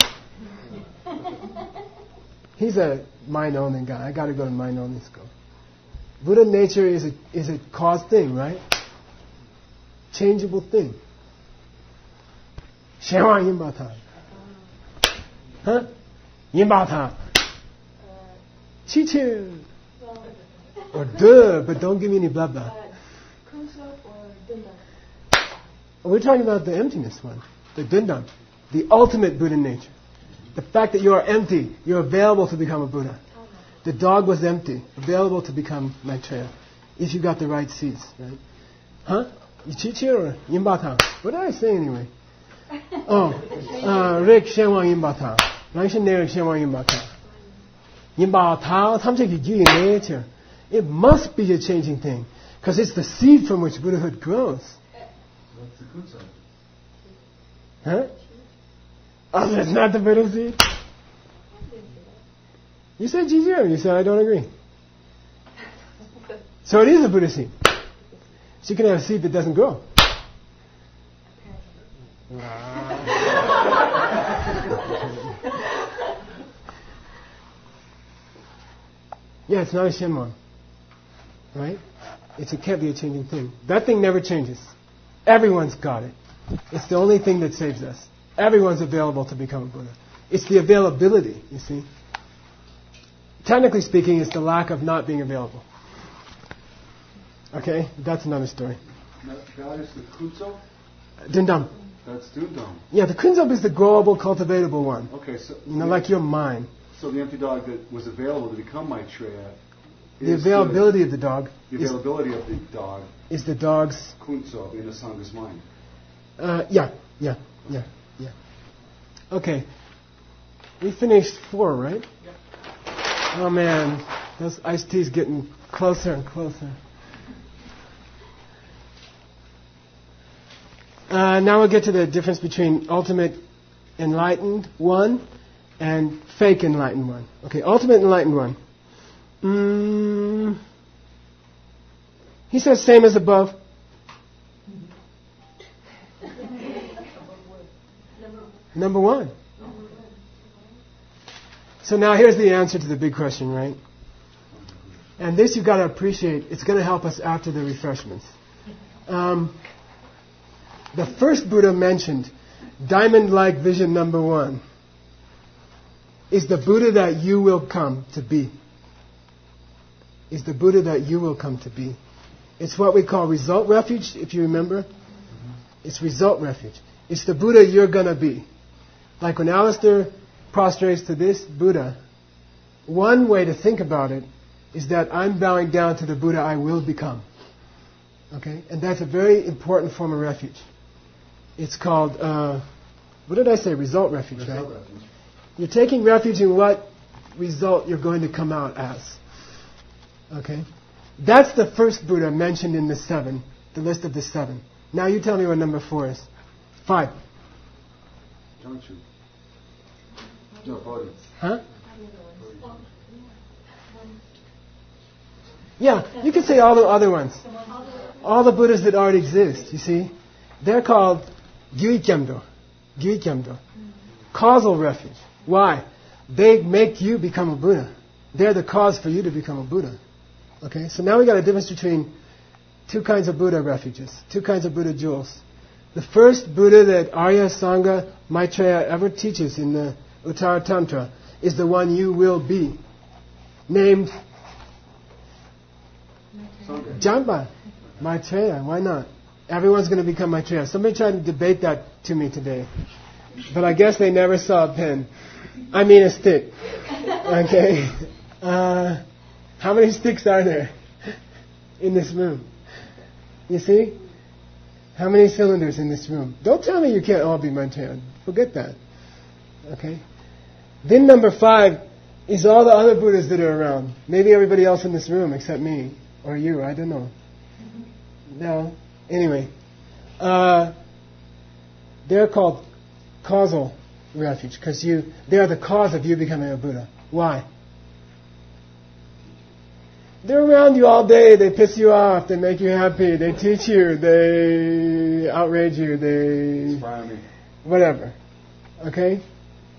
He's a mind-only guy. I got to go to mind-only school. Buddha nature is a is a cause thing, right? changeable thing. 贤王银宝堂. Huh? 银宝堂. Chichu. Or duh, but don't give me any blah blah. We're talking about the emptiness one. The dundam. The ultimate Buddha nature. The fact that you are empty, you're available to become a Buddha. The dog was empty, available to become Maitreya. If you got the right seeds, right? Huh? Chichu or Yimbatang? What did I say anyway? Oh, uh, Rick Shenwang Yimbatang. Rangshan Nerik Shenwang Yimbatang. Yimbatang, Tamchaki Ji nature. It must be a changing thing. Because it's the seed from which Buddhahood grows. What's the kunsa? Huh? Oh, that's not the Buddha seed? You said Jijiro. You said I don't agree. So it is a Buddha seed. So you can have a seed that doesn't grow. Yeah, it's not a Shenwang. Right? It's, it can't be a changing thing. That thing never changes. Everyone's got it. It's the only thing that saves us. Everyone's available to become a Buddha. It's the availability, you see. Technically speaking, it's the lack of not being available. Okay? That's another story. Now, that is the kunso? Dundam. That's dundam. Yeah, the kunzop is the growable, cultivatable one. Okay, so... You know, like your mind. So the empty dog that was available to become Maitreya... The availability of the dog... The availability of the dog... Is the dog's... Kunso, in the Sangha's mind. Uh, yeah, yeah, yeah, yeah. Okay. We finished four, right? Yep. Oh man, those iced teas getting closer and closer. Uh, now we'll get to the difference between ultimate enlightened one and fake enlightened one. Okay, ultimate enlightened one. Mm, he says same as above. Number one. So now here's the answer to the big question, right? And this you've got to appreciate. It's going to help us after the refreshments. Um, the first Buddha mentioned, diamond-like vision number one, is the Buddha that you will come to be. Is the Buddha that you will come to be. It's what we call result refuge, if you remember. It's result refuge. It's the Buddha you're going to be. Like when Alistair prostrates to this Buddha, one way to think about it is that I'm bowing down to the Buddha I will become. Okay? And that's a very important form of refuge. It's called, uh, what did I say? Result refuge, Result right? refuge. You're taking refuge in what result you're going to come out as. Okay? That's the first Buddha mentioned in the seven, the list of the seven. Now you tell me what number four is. Five. Janchu. No, Bodhi. Huh? Yeah, you can say all the other ones. All the Buddhas that already exist, you see. They're called Gyuikyamdo. Gyuikyamdo. Causal refuge. Why? They make you become a Buddha. They're the cause for you to become a Buddha. Okay, so now we got a difference between two kinds of Buddha refuges, two kinds of Buddha jewels. The first Buddha that Arya Sangha Maitreya ever teaches in the Uttara Tantra is the one you will be, named Jamba Maitreya. Why not? Everyone's going to become Maitreya. Somebody tried to debate that to me today, but I guess they never saw a pen. I mean a stick. Okay. Uh, how many sticks are there in this room? You see? How many cylinders in this room? Don't tell me you can't all be Maitreya. Forget that. Okay? Then number five is all the other Buddhas that are around. Maybe everybody else in this room except me. Or you, I don't know. No. Anyway. Uh, they're called causal refuge because you they are the cause of you becoming a Buddha. Why? They're around you all day. They piss you off. They make you happy. They teach you. They outrage you. They... Inspire me. Whatever. Okay?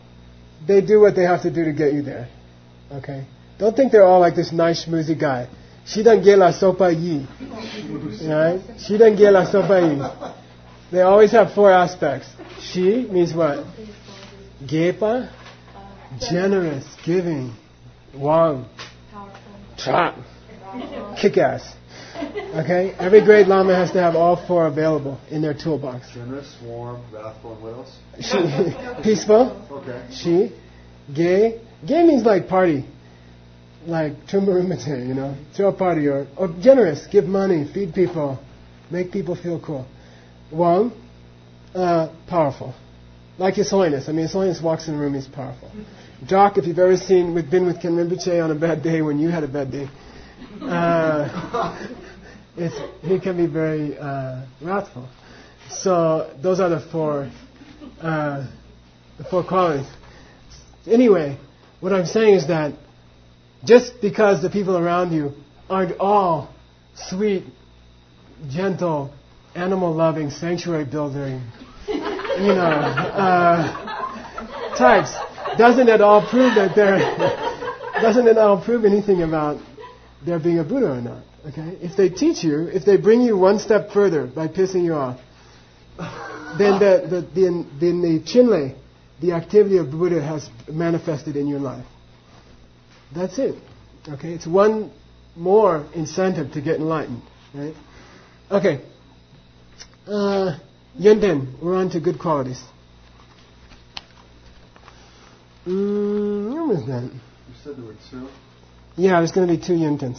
They do what they have to do to get you there. Okay? Don't think they're all like this nice, schmoozy guy. Shidan ge la sopa yi. Right? Shidan ge la sopa yi. They always have four aspects. Shi means what? Gepa, generous, giving. Wang, trap, kick-ass. Okay? Every great Lama has to have all four available in their toolbox. Generous, warm, wrathful, and what else? She, peaceful. Okay. She, gay. Gay means like party. Like tumbarumate, you know. Throw a party. Or, or generous. Give money. Feed people. Make people feel cool. Wang, uh, powerful. Like His Holiness. I mean, His Holiness walks in the room, he's powerful. Jock, if you've ever seen, we've been with Ken Rinpoche on a bad day when you had a bad day. Uh, it's, he can be very uh, wrathful. So those are the four, uh, the four qualities. Anyway, what I'm saying is that just because the people around you aren't all sweet, gentle, animal-loving, sanctuary-building, you know, uh, types, doesn't at all prove that they're doesn't at all prove anything about their being a Buddha or not. Okay, if they teach you, if they bring you one step further by pissing you off, then the the the, then the chinle, the activity of Buddha has manifested in your life. That's it. Okay, it's one more incentive to get enlightened. Right? Okay. Uh, Yenden, we're on to good qualities. Mm, where was that? You said there were two? Yeah, there's going to be two Yentens.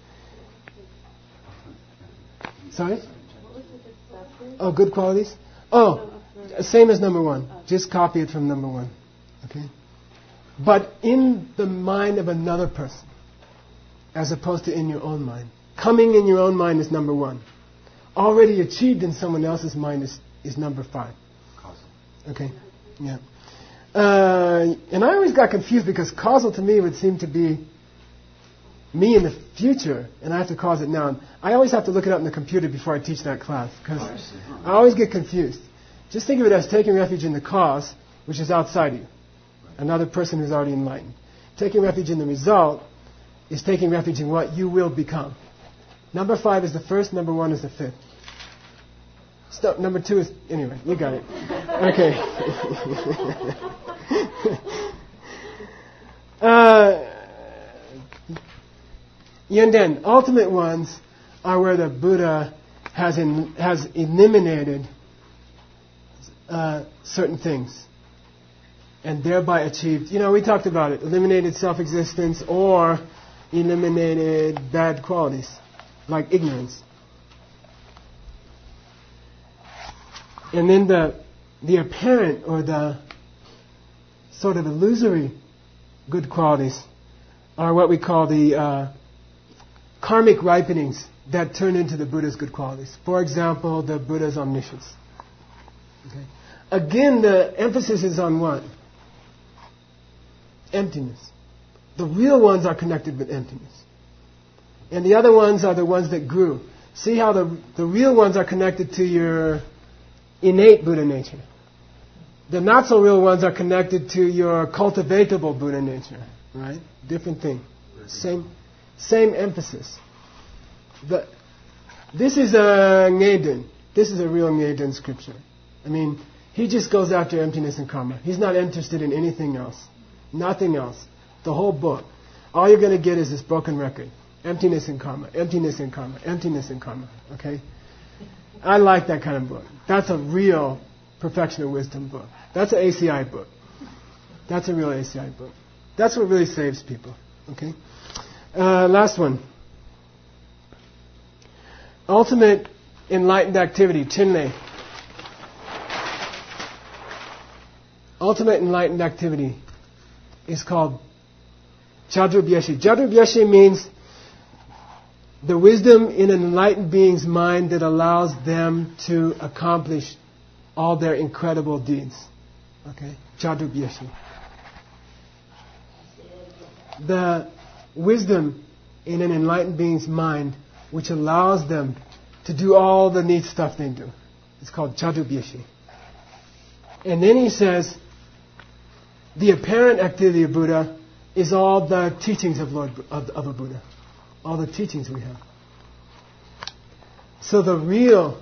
Sorry? Oh, good qualities? Oh, same as number one. Just copy it from number one. Okay? But in the mind of another person, as opposed to in your own mind. Coming in your own mind is number one. Already achieved in someone else's mind is, is number five. Causal. Okay? Yeah. Uh, and I always got confused because causal to me would seem to be me in the future, and I have to cause it now. And I always have to look it up in the computer before I teach that class because Oh, I always get confused. Just think of it as taking refuge in the cause, which is outside you. Another person who's already enlightened. Taking refuge in the result is taking refuge in what you will become. Number five is the first, number one is the fifth. Stop. Number two is, anyway, you got it. Okay. uh, Yenden, ultimate ones are where the Buddha has in, has eliminated uh, certain things and thereby achieved, you know, we talked about it, eliminated self-existence or eliminated bad qualities. Like ignorance. And then the the apparent or the sort of illusory good qualities are what we call the uh, karmic ripenings that turn into the Buddha's good qualities. For example, the Buddha's omniscience. Okay. Again, the emphasis is on what? Emptiness. The real ones are connected with emptiness. And the other ones are the ones that grew. See how the, the real ones are connected to your innate Buddha nature. The not so real ones are connected to your cultivatable Buddha nature. Right? Different thing. Same same emphasis. The, this is a Ngeden. This is a real Ngeden scripture. I mean, he just goes after emptiness and karma. He's not interested in anything else. Nothing else. The whole book. All you're going to get is this broken record. Emptiness and karma, emptiness and karma, emptiness and karma. Okay? I like that kind of book. That's a real perfection of wisdom book. That's an A C I book. That's a real A C I book. That's what really saves people. Okay? Uh, last one. Ultimate enlightened activity, Chinle. Ultimate enlightened activity is called Jadrubhyashi. Jadrubhyashi means the wisdom in an enlightened being's mind that allows them to accomplish all their incredible deeds. Okay? Jadrubhyashi. The wisdom in an enlightened being's mind which allows them to do all the neat stuff they do. It's called Jadrubhyashi. And then he says, the apparent activity of Buddha is all the teachings of Lord of, of a Buddha. all the teachings we have. So the real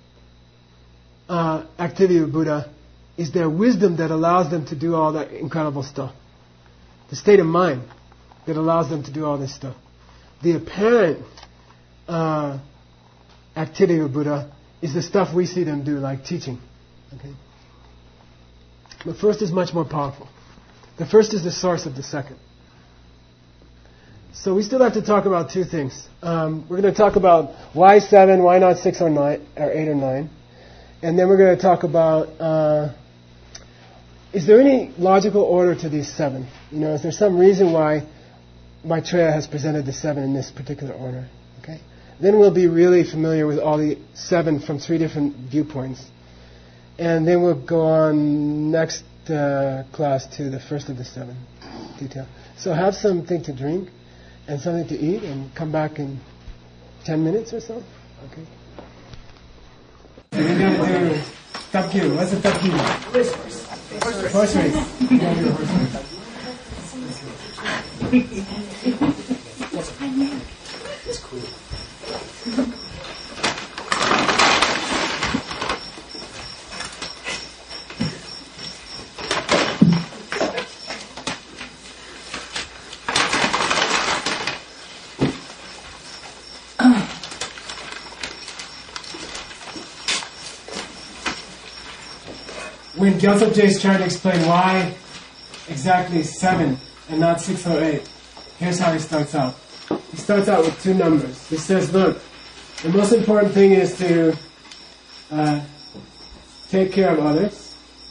uh, activity of Buddha is their wisdom that allows them to do all that incredible stuff. The state of mind that allows them to do all this stuff. The apparent uh, activity of Buddha is the stuff we see them do, like teaching. Okay? The first is much more powerful. The first is the source of the second. So we still have to talk about two things. Um, we're going to talk about why seven, why not six or nine, or eight or nine, and then we're going to talk about uh, is there any logical order to these seven? You know, is there some reason why Maitreya has presented the seven in this particular order? Okay. Then we'll be really familiar with all the seven from three different viewpoints, and then we'll go on next uh, class to the first of the seven detail. So have something to drink and something to eat, and come back in ten minutes or so. Okay. So we're gonna do tapkyu. What's a tapkyu? Horse race. Horse race. We're gonna do a horse race. It's cool. When Gyaltsab Je is trying to explain why exactly seven and not six or eight, here's how he starts out. He starts out with two numbers. He says, look, the most important thing is to uh, take care of others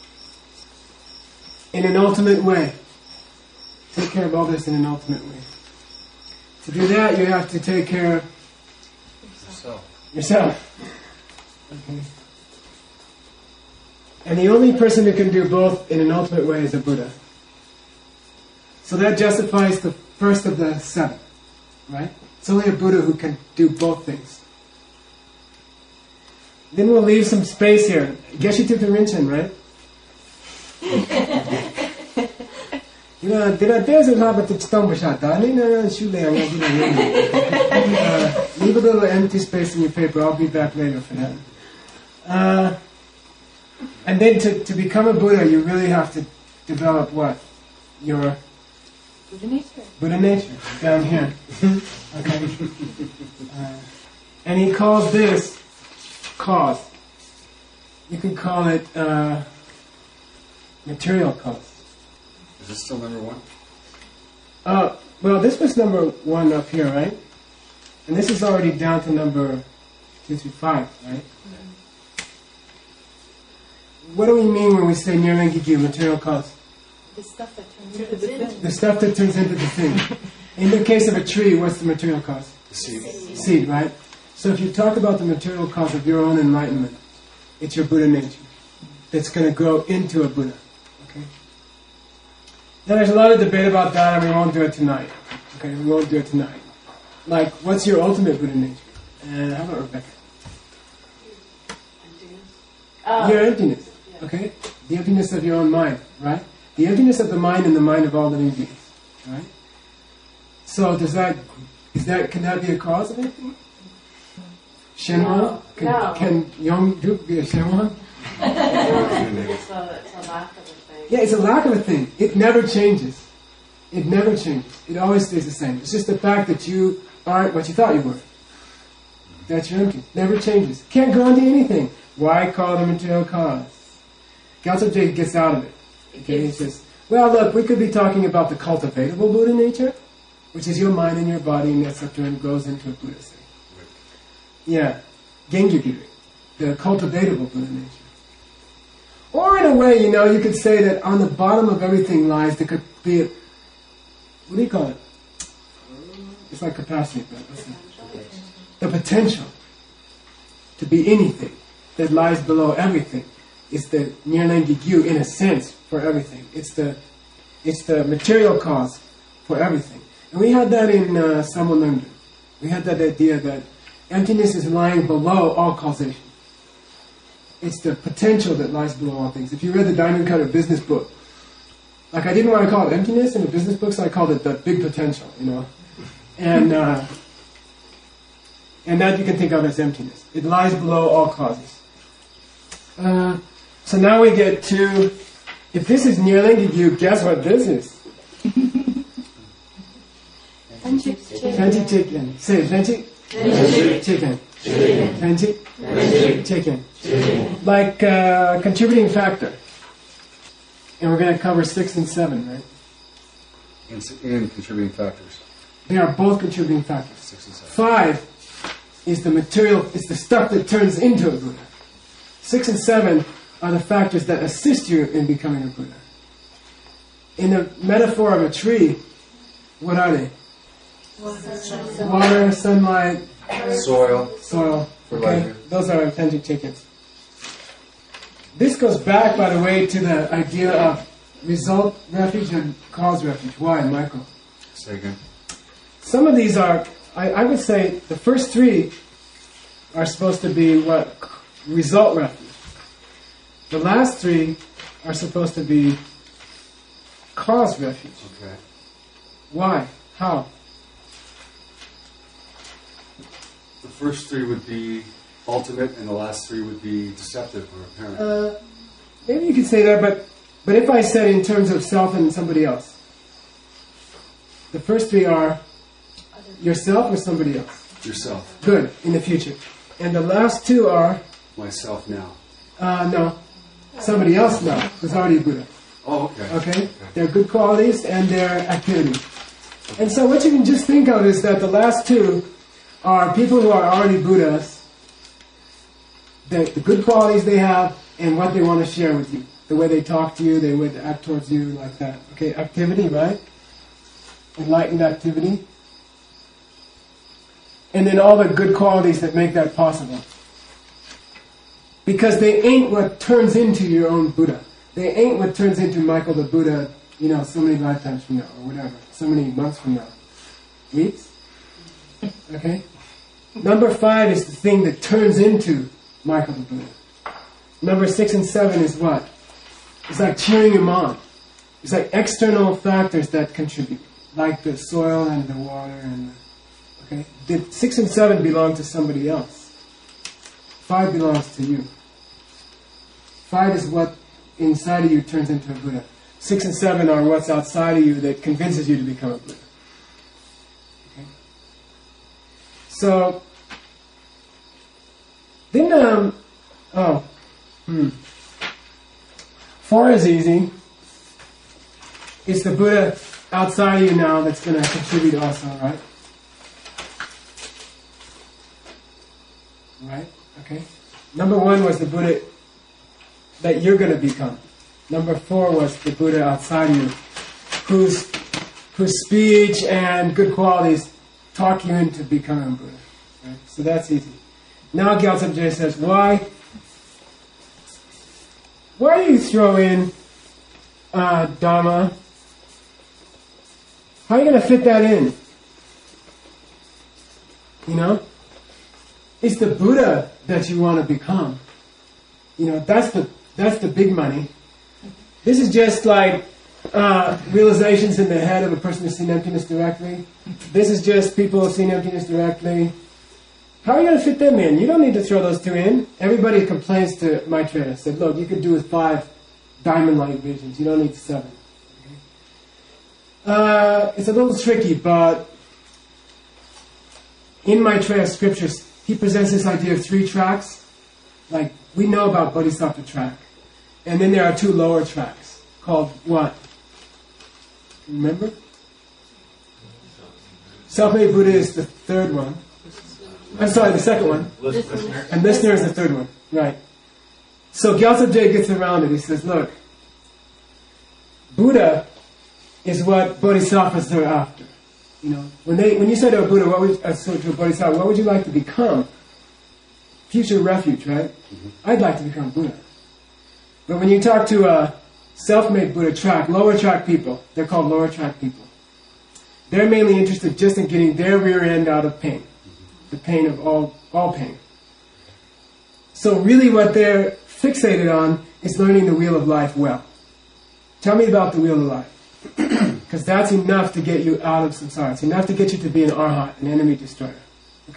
in an ultimate way. Take care of others in an ultimate way. To do that, you have to take care of Yourself. yourself. Okay. And the only person who can do both in an ultimate way is a Buddha. So that justifies the first of the seven, right? It's only a Buddha who can do both things. Then we'll leave some space here. Geshe took the Rinchen, right? You know, did I there's a lot of the stone shot? I need to shoot there. Leave a little empty space in your paper. I'll be back later for that. Uh, And then to, to become a Buddha, you really have to develop what? Your Buddha nature. Buddha nature, down here. Okay. Uh, and he calls this cause. You can call it uh, material cause. Is this still number one? Uh, well, this was number one up here, right? And this is already down to number two through five, right? What do we mean when we say Nirvana, material cause? The stuff that turns into the thing. The stuff that turns into the thing. In the case of a tree, what's the material cause? The seed. Seed, right? So if you talk about the material cause of your own enlightenment, it's your Buddha nature that's going to grow into a Buddha. Okay. Now there's a lot of debate about that, and we won't do it tonight. Okay, we won't do it tonight. Like, what's your ultimate Buddha nature? And how about Rebecca? Oh. Your emptiness. Okay? The emptiness of your own mind, right? The emptiness of the mind and the mind of all living beings, right? So does that, is that, can that be a cause of anything? Shenhua? No. Can, No. can Yongdruk be a Shenhua? it's, a, it's a lack of a thing. Yeah, it's a lack of a thing. It never changes. It never changes. It always stays the same. It's just the fact that you aren't what you thought you were. That's your emptiness. Never changes. Can't go into anything. Why call it a material cause? Gyaltsab Je gets out of it. Okay, he says, well, look, we could be talking about the cultivatable Buddha nature, which is your mind and your body, and et cetera, and goes into a Buddha state. Yeah, Gengyugiri, the cultivatable Buddha nature. Or in a way, you know, you could say that on the bottom of everything lies, there could be a, what do you call it? It's like capacity, but what's it? The potential to be anything that lies below everything. It's the Nirnai Gigyu in a sense for everything. It's the it's the material cause for everything. And we had that in uh, Samananda. We had that idea that emptiness is lying below all causation. It's the potential that lies below all things. If you read the Diamond Cutter business book, like I didn't want to call it emptiness in the business book, so I called it the big potential, you know. And uh, And that you can think of as emptiness. It lies below all causes. Uh, so now we get to, if this is Neuralink, you guess what this is? Fenty Fenty chicken. Say it, Fenty? Fenty chicken. Fenty? Fenty chicken. Like uh, contributing factor. And we're going to cover six and seven, right? And, and contributing factors. They are both contributing factors. Six and seven. Five is the material, is the stuff that turns into a Buddha. Six and seven are the factors that assist you in becoming a Buddha. In the metaphor of a tree, what are they? Water, sunlight, Soil. soil. Fertilizer. Okay? Those are authentic chickens. This goes back, by the way, to the idea of result refuge and cause refuge. Why, Michael? Say again. Some of these are, I, I would say, the first three are supposed to be what? Result refuge. The last three are supposed to be cause refuge. Okay. Why? How? The first three would be ultimate, and the last three would be deceptive or apparent. Uh, maybe you could say that, but but if I said in terms of self and somebody else, the first three are yourself or somebody else. Yourself. Good, in the future. And the last two are, Myself now. uh, no, somebody else now, who's already a Buddha. Oh, okay. Okay? They're good qualities and they're activity. And so what you can just think of is that the last two are people who are already Buddhas, the, the good qualities they have, and what they want to share with you. The way they talk to you, they would act towards you like that. Okay, activity, right? Enlightened activity. And then all the good qualities that make that possible. Because they ain't what turns into your own Buddha. They ain't what turns into Michael the Buddha, you know, so many lifetimes from now, or whatever, so many months from now. Weeks? Okay? Number five is the thing that turns into Michael the Buddha. Number six and seven is what? It's like cheering him on. It's like external factors that contribute, like the soil and the water and the, okay? The six and seven belong to somebody else. Five belongs to you. Five is what inside of you turns into a Buddha. Six and seven are what's outside of you that convinces you to become a Buddha. Okay? So, then, um, oh, hmm. Four is easy. It's the Buddha outside of you now that's going to contribute also, right? Right? Okay. Number one was the Buddha that you're going to become. Number four was the Buddha outside of you, whose whose speech and good qualities talk you into becoming a Buddha. Right? So that's easy. Now Gyaltsab Je says, why? Why do you throw in uh, Dhamma? How are you going to fit that in? You know? It's the Buddha that you want to become. You know, that's the that's the big money. This is just like uh, realizations in the head of a person who's seen emptiness directly. This is just people who've seen emptiness directly. How are you going to fit them in? You don't need to throw those two in. Everybody complains to Maitreya. Said, look, you could do with five diamond-like visions. You don't need seven. Okay? Uh, it's a little tricky, but in Maitreya's scriptures, he presents this idea of three tracks. Like, we know about Bodhisattva track. And then there are two lower tracks called what? Remember? Self-made Buddha is the third one. I'm sorry, the second one. Listener. And listener is the third one. Right. So Gyaltsab Je gets around it. He says, look, Buddha is what bodhisattvas are after. You know, when they when you say to a Buddha, what would uh, so to a bodhisattva, what would you like to become? Future refuge, right? Mm-hmm. I'd like to become Buddha. But when you talk to a self-made Buddha track, lower track people, they're called lower track people. They're mainly interested just in getting their rear end out of pain. The pain of all, all pain. So really what they're fixated on is learning the wheel of life well. Tell me about the wheel of life. Because that's enough to get you out of samsara. It's enough to get you to be an arhat, an enemy destroyer. Okay?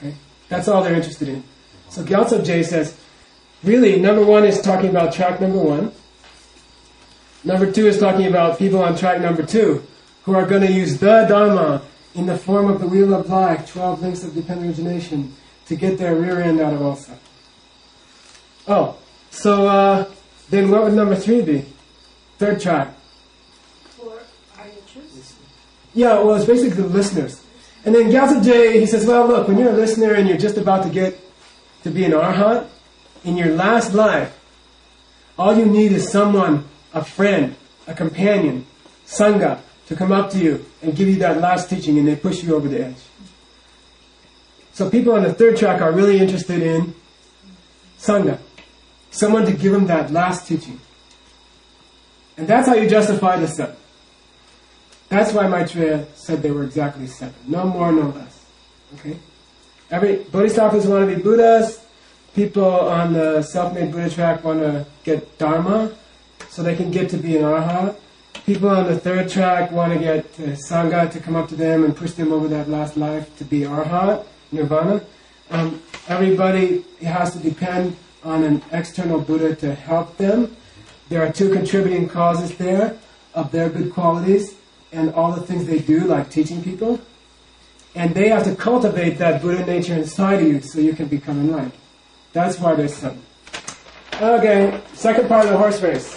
That's all they're interested in. So Gyaltsab Je says, really, number one is talking about track number one. Number two is talking about people on track number two who are going to use the Dharma in the form of the wheel of life, twelve links of dependent origination, to get their rear end out of all suffering. Oh, so uh, then what would number three be? Third track. For Aryachus? Yeah, well, it's basically the listeners. And then Gyaltsab Je, he says, well, look, when you're a listener and you're just about to get to be an arhat, in your last life, all you need is someone, a friend, a companion, sangha, to come up to you and give you that last teaching, and they push you over the edge. So people on the third track are really interested in sangha, someone to give them that last teaching. And that's how you justify the seven. That's why Maitreya said they were exactly seven. No more, no less. Okay? Every bodhisattvas want to be Buddhas. People on the self-made Buddha track want to get Dharma so they can get to be an arhat. People on the third track want to get uh, Sangha to come up to them and push them over that last life to be arhat, nirvana. Um, everybody has to depend on an external Buddha to help them. There are two contributing causes there of their good qualities and all the things they do, like teaching people. And they have to cultivate that Buddha nature inside of you so you can become enlightened. That's why there's seven. Okay, second part of the horse race.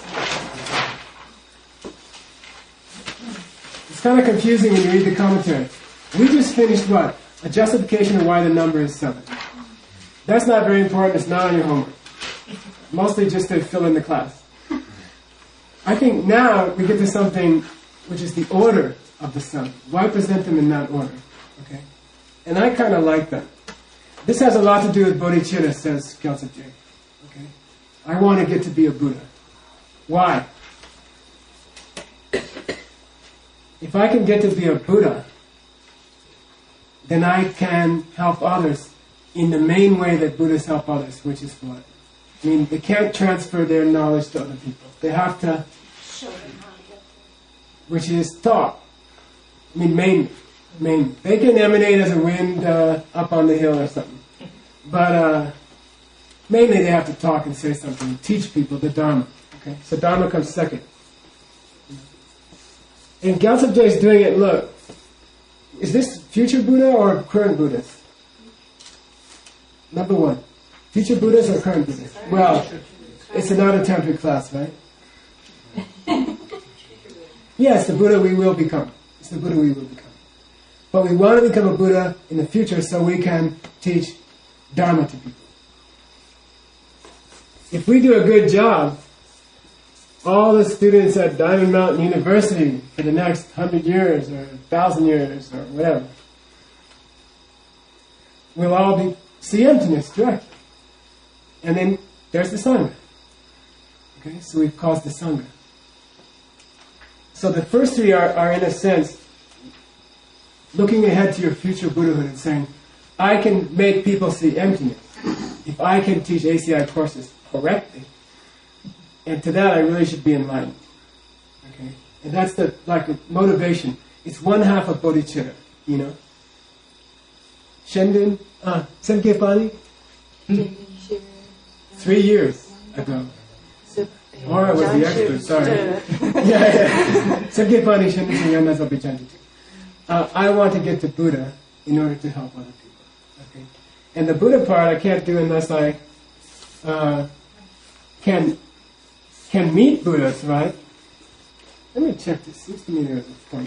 It's kind of confusing when you read the commentary. We just finished what? A justification of why the number is seven. That's not very important. It's not on your homework. Mostly just to fill in the class. I think now we get to something which is the order of the seven. Why present them in that order? Okay, and I kind of like that. This has a lot to do with bodhicitta, says Gyaltsab Je. Okay, I want to get to be a Buddha. Why? If I can get to be a Buddha, then I can help others in the main way that Buddhas help others, which is what? I mean, they can't transfer their knowledge to other people. They have to Show them how to get there. which is thought. I mean, mainly. mainly. They can emanate as a wind uh, up on the hill or something. But uh, mainly they have to talk and say something and teach people the Dharma. Okay? So Dharma comes second. And Gyaltsab Je is doing it, look. Is this future Buddha or current Buddhas? Number one. Future Buddhas or current Buddhas? Well, it's not a tantric class, right? Yes, the Buddha we will become. It's the Buddha we will become. But we want to become a Buddha in the future so we can teach Dharma to people. If we do a good job, all the students at Diamond Mountain University for the next hundred years or thousand years or whatever will all be see emptiness directly. And then there's the Sangha. Okay, so we've caused the Sangha. So the first three are, are in a sense looking ahead to your future Buddhahood and saying, I can make people see emptiness if I can teach A C I courses correctly. And to that I really should be enlightened. Okay? And that's the like the motivation. It's one half of bodhicitta, you know. Shendun, ah, Sankepani? Three years ago. Or I was the expert, sorry. yeah, yeah. Sankepani Shendun Sanyana Zabichanti. Uh, I want to get to Buddha in order to help other people. Okay? And the Buddha part I can't do unless I uh, can can meet Buddhas, right? Let me check this. Seems to me there's a point.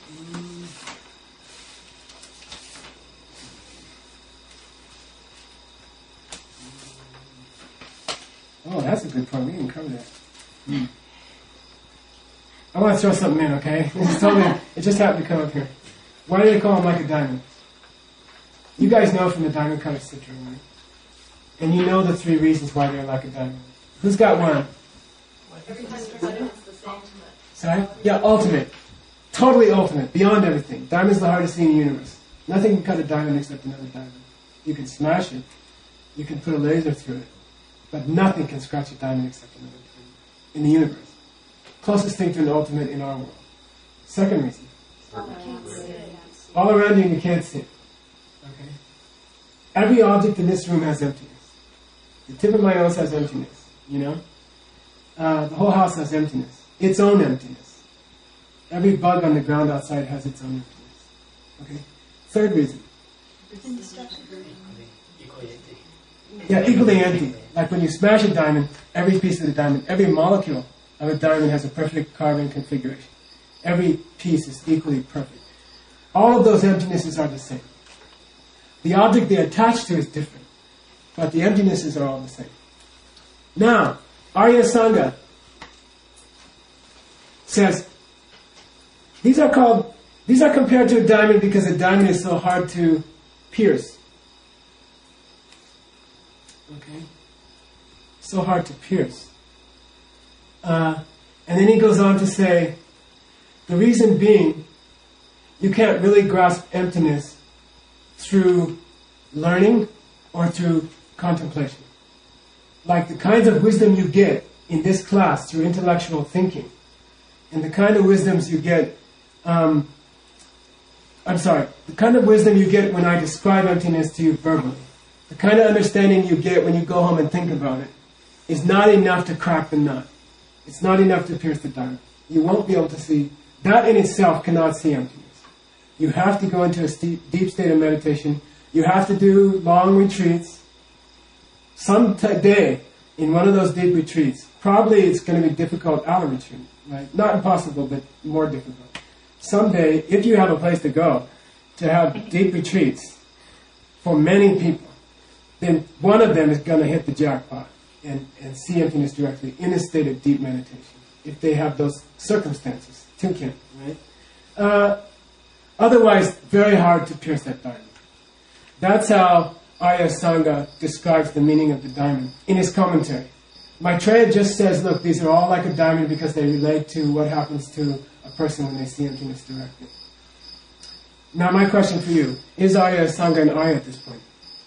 Oh, that's a good point. We didn't cover that. Hmm. I want to throw something in, okay? This is totally, it just happened to come up here. Why do they call him like a diamond? You guys know from the Diamond Cutter Sutra, right? And you know the three reasons why they're like a diamond. Who's got one? Sorry? Yeah, ultimate. Totally ultimate. Beyond everything. Diamond's the hardest thing in the universe. Nothing can cut a diamond except another diamond. You can smash it. You can put a laser through it. But nothing can scratch a diamond except another diamond. In the universe. Closest thing to an ultimate in our world. Second reason. All around you and you can't see it. Okay? every object in this room has emptiness. The tip of my nose has emptiness, you know? Uh, the whole house has emptiness. Its own emptiness. Every bug on the ground outside has its own emptiness. Okay? Third reason. Yeah, equally empty. Like when you smash a diamond, every piece of the diamond, every molecule of a diamond has a perfect carbon configuration. Every piece is equally perfect. All of those emptinesses are the same. The object they attach to is different, but the emptinesses are all the same. Now, Arya Sangha says, these are called, these are compared to a diamond because a diamond is so hard to pierce. Okay? So hard to pierce. Uh, and then he goes on to say, the reason being, you can't really grasp emptiness through learning or through contemplation. Like the kinds of wisdom you get in this class through intellectual thinking, and the kind of wisdoms you get, um, I'm sorry, the kind of wisdom you get when I describe emptiness to you verbally, the kind of understanding you get when you go home and think about it, is not enough to crack the nut. It's not enough to pierce the diamond. You won't be able to see, that in itself cannot see emptiness. You have to go into a steep, deep state of meditation. You have to do long retreats. Some t- day in one of those deep retreats, probably it's going to be difficult out of retreat, right? Not impossible, but more difficult. Someday, if you have a place to go, to have deep retreats for many people, then one of them is going to hit the jackpot and, and see emptiness directly in a state of deep meditation, if they have those circumstances. Tinkin, right? Uh, otherwise, very hard to pierce that diamond. That's how Arya Sangha describes the meaning of the diamond in his commentary. Maitreya just says, look, these are all like a diamond because they relate to what happens to a person when they see emptiness directly. Now my question for you, is Arya Sangha an Arya at this point?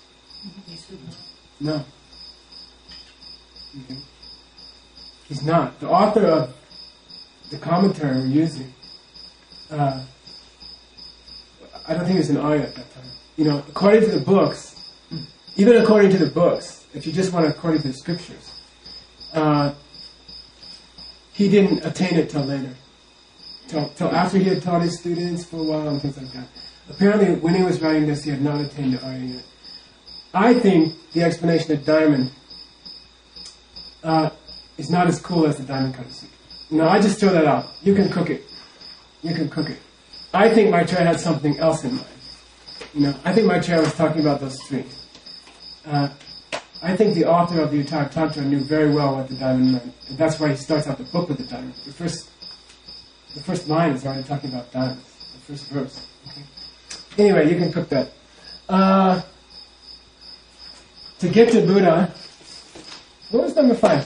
No. Okay. He's not. The author of the commentary we're using, uh, I don't think he was an Arya at that time. You know, according to the books, even according to the books, if you just want to according to the scriptures, uh, he didn't attain it till later. Till, till after he had taught his students for a while and things like that. Apparently, when he was writing this, he had not attained the Arya yet. I think the explanation of diamond uh, is not as cool as the diamond cutter sutra. You know, I just throw that out. You can cook it. You can cook it. I think Maitreya had something else in mind. You know, I think Maitreya was talking about those three. Uh, I think the author of the Uttara Tantra knew very well what the diamond meant. And that's why he starts out the book with the diamond. The first, the first line is already talking about diamonds. The first verse. Okay? Anyway, you can cook that. Uh, to get to Buddha, what was number five?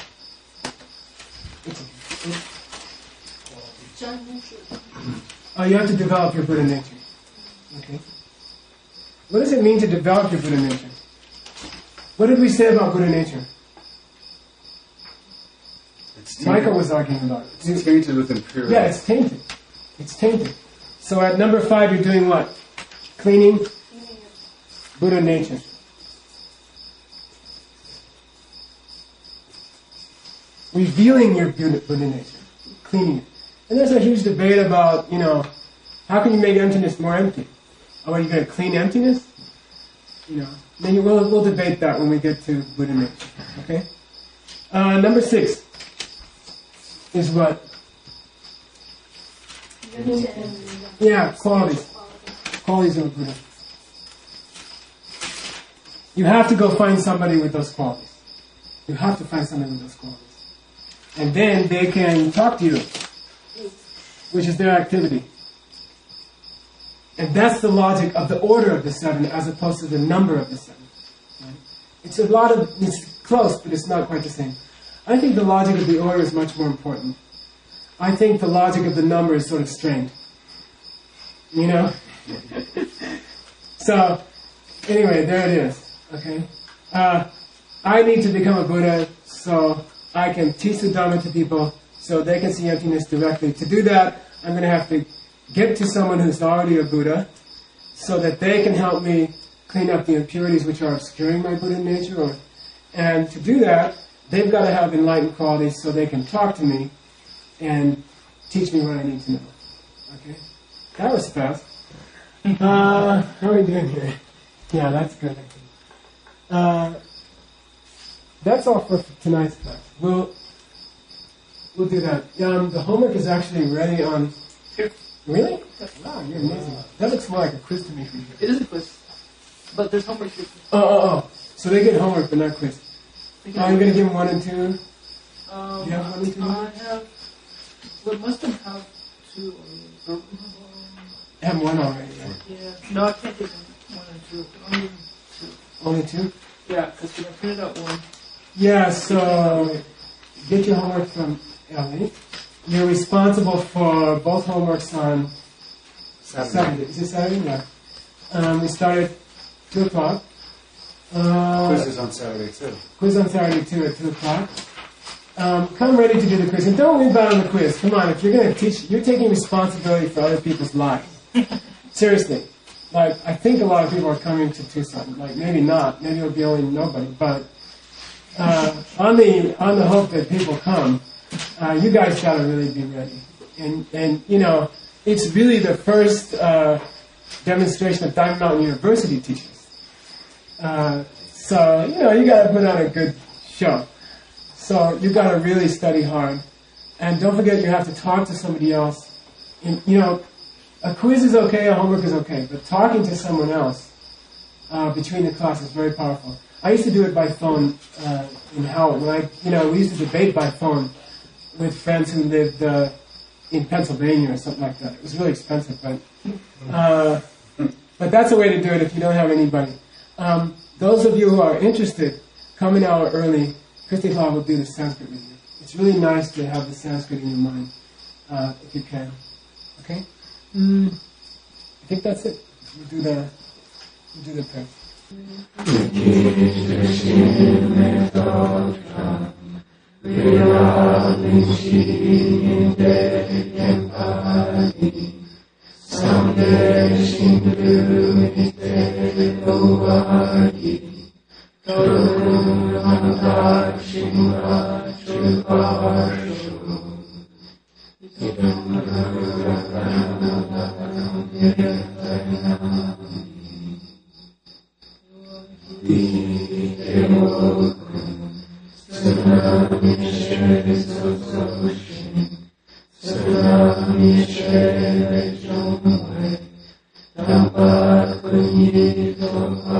Oh, you have to develop your Buddha nature. Okay. What does it mean to develop your Buddha nature? What did we say about Buddha nature? It's tainted. Michael was arguing about it. It's tainted with impurity. Yeah, it's tainted. It's tainted. So at number five, you're doing what? Cleaning Buddha nature. Revealing your Buddha, Buddha nature. Cleaning it. And there's a huge debate about, you know, how can you make emptiness more empty? Oh, are you going to clean emptiness? You know, then you, we'll, we'll debate that when we get to Buddha nature. Okay? Uh, number six is what? Yeah, qualities. Qualities of a Buddha. You have to go find somebody with those qualities. You have to find somebody with those qualities. And then they can talk to you, which is their activity. And that's the logic of the order of the seven as opposed to the number of the seven. Right? It's a lot of, it's close, but it's not quite the same. I think the logic of the order is much more important. I think the logic of the number is sort of strained. You know? So, anyway, there it is. Okay? Uh, I need to become a Buddha so I can teach the Dhamma to people so they can see emptiness directly. To do that, I'm going to have to get to someone who's already a Buddha so that they can help me clean up the impurities which are obscuring my Buddha nature. Or, and to do that, they've got to have enlightened qualities so they can talk to me and teach me what I need to know. Okay? That was fast. Uh, how are we doing here? Yeah, that's good. Uh, that's all for tonight's class. We'll we'll do that. Um, the homework is actually ready on. Really? Wow, you're amazing. That looks more like a quiz to me. It is a quiz, but there's homework here. Oh, oh, oh. So they get homework, but not quiz. Oh, I'm going to give them one and two. Um, you have one and two? I have. Well, most of them have two. Or, I have one already. Right? Yeah. No, I can't give them one and two. Only two. Only two? Yeah, because I printed out one. Yeah, so get your homework from Ellie. You're responsible for both homeworks on Saturday. Saturday. Is it Saturday? Yeah. Um, we start at two o'clock. Uh, Quiz is on Saturday too. Quiz on Saturday too at two o'clock. Um, come ready to do the quiz. And don't leave out on the quiz. Come on, if you're going to teach, you're taking responsibility for other people's lives. Seriously. Like, I think a lot of people are coming to Tucson. Like, maybe not. Maybe it'll be only nobody. But uh, on the on the hope that people come, uh, you guys got to really be ready. And, and, you know, it's really the first uh, demonstration that Diamond Mountain University teaches. Uh, so, you know, you got to put on a good show. So you got to really study hard. And don't forget you have to talk to somebody else. And, you know, a quiz is okay, a homework is okay, but talking to someone else uh, between the classes is very powerful. I used to do it by phone uh, in Howard. When I, you know, we used to debate by phone with friends who lived uh, in Pennsylvania or something like that. It was really expensive, but uh, but that's a way to do it if you don't have anybody. Um, those of you who are interested, come an hour early. Christy Law will do the Sanskrit with you. It's really nice to have the Sanskrit in your mind, uh, if you can. Okay? Mm, I think that's it. We'll do the, we'll do the prayer. Thank you.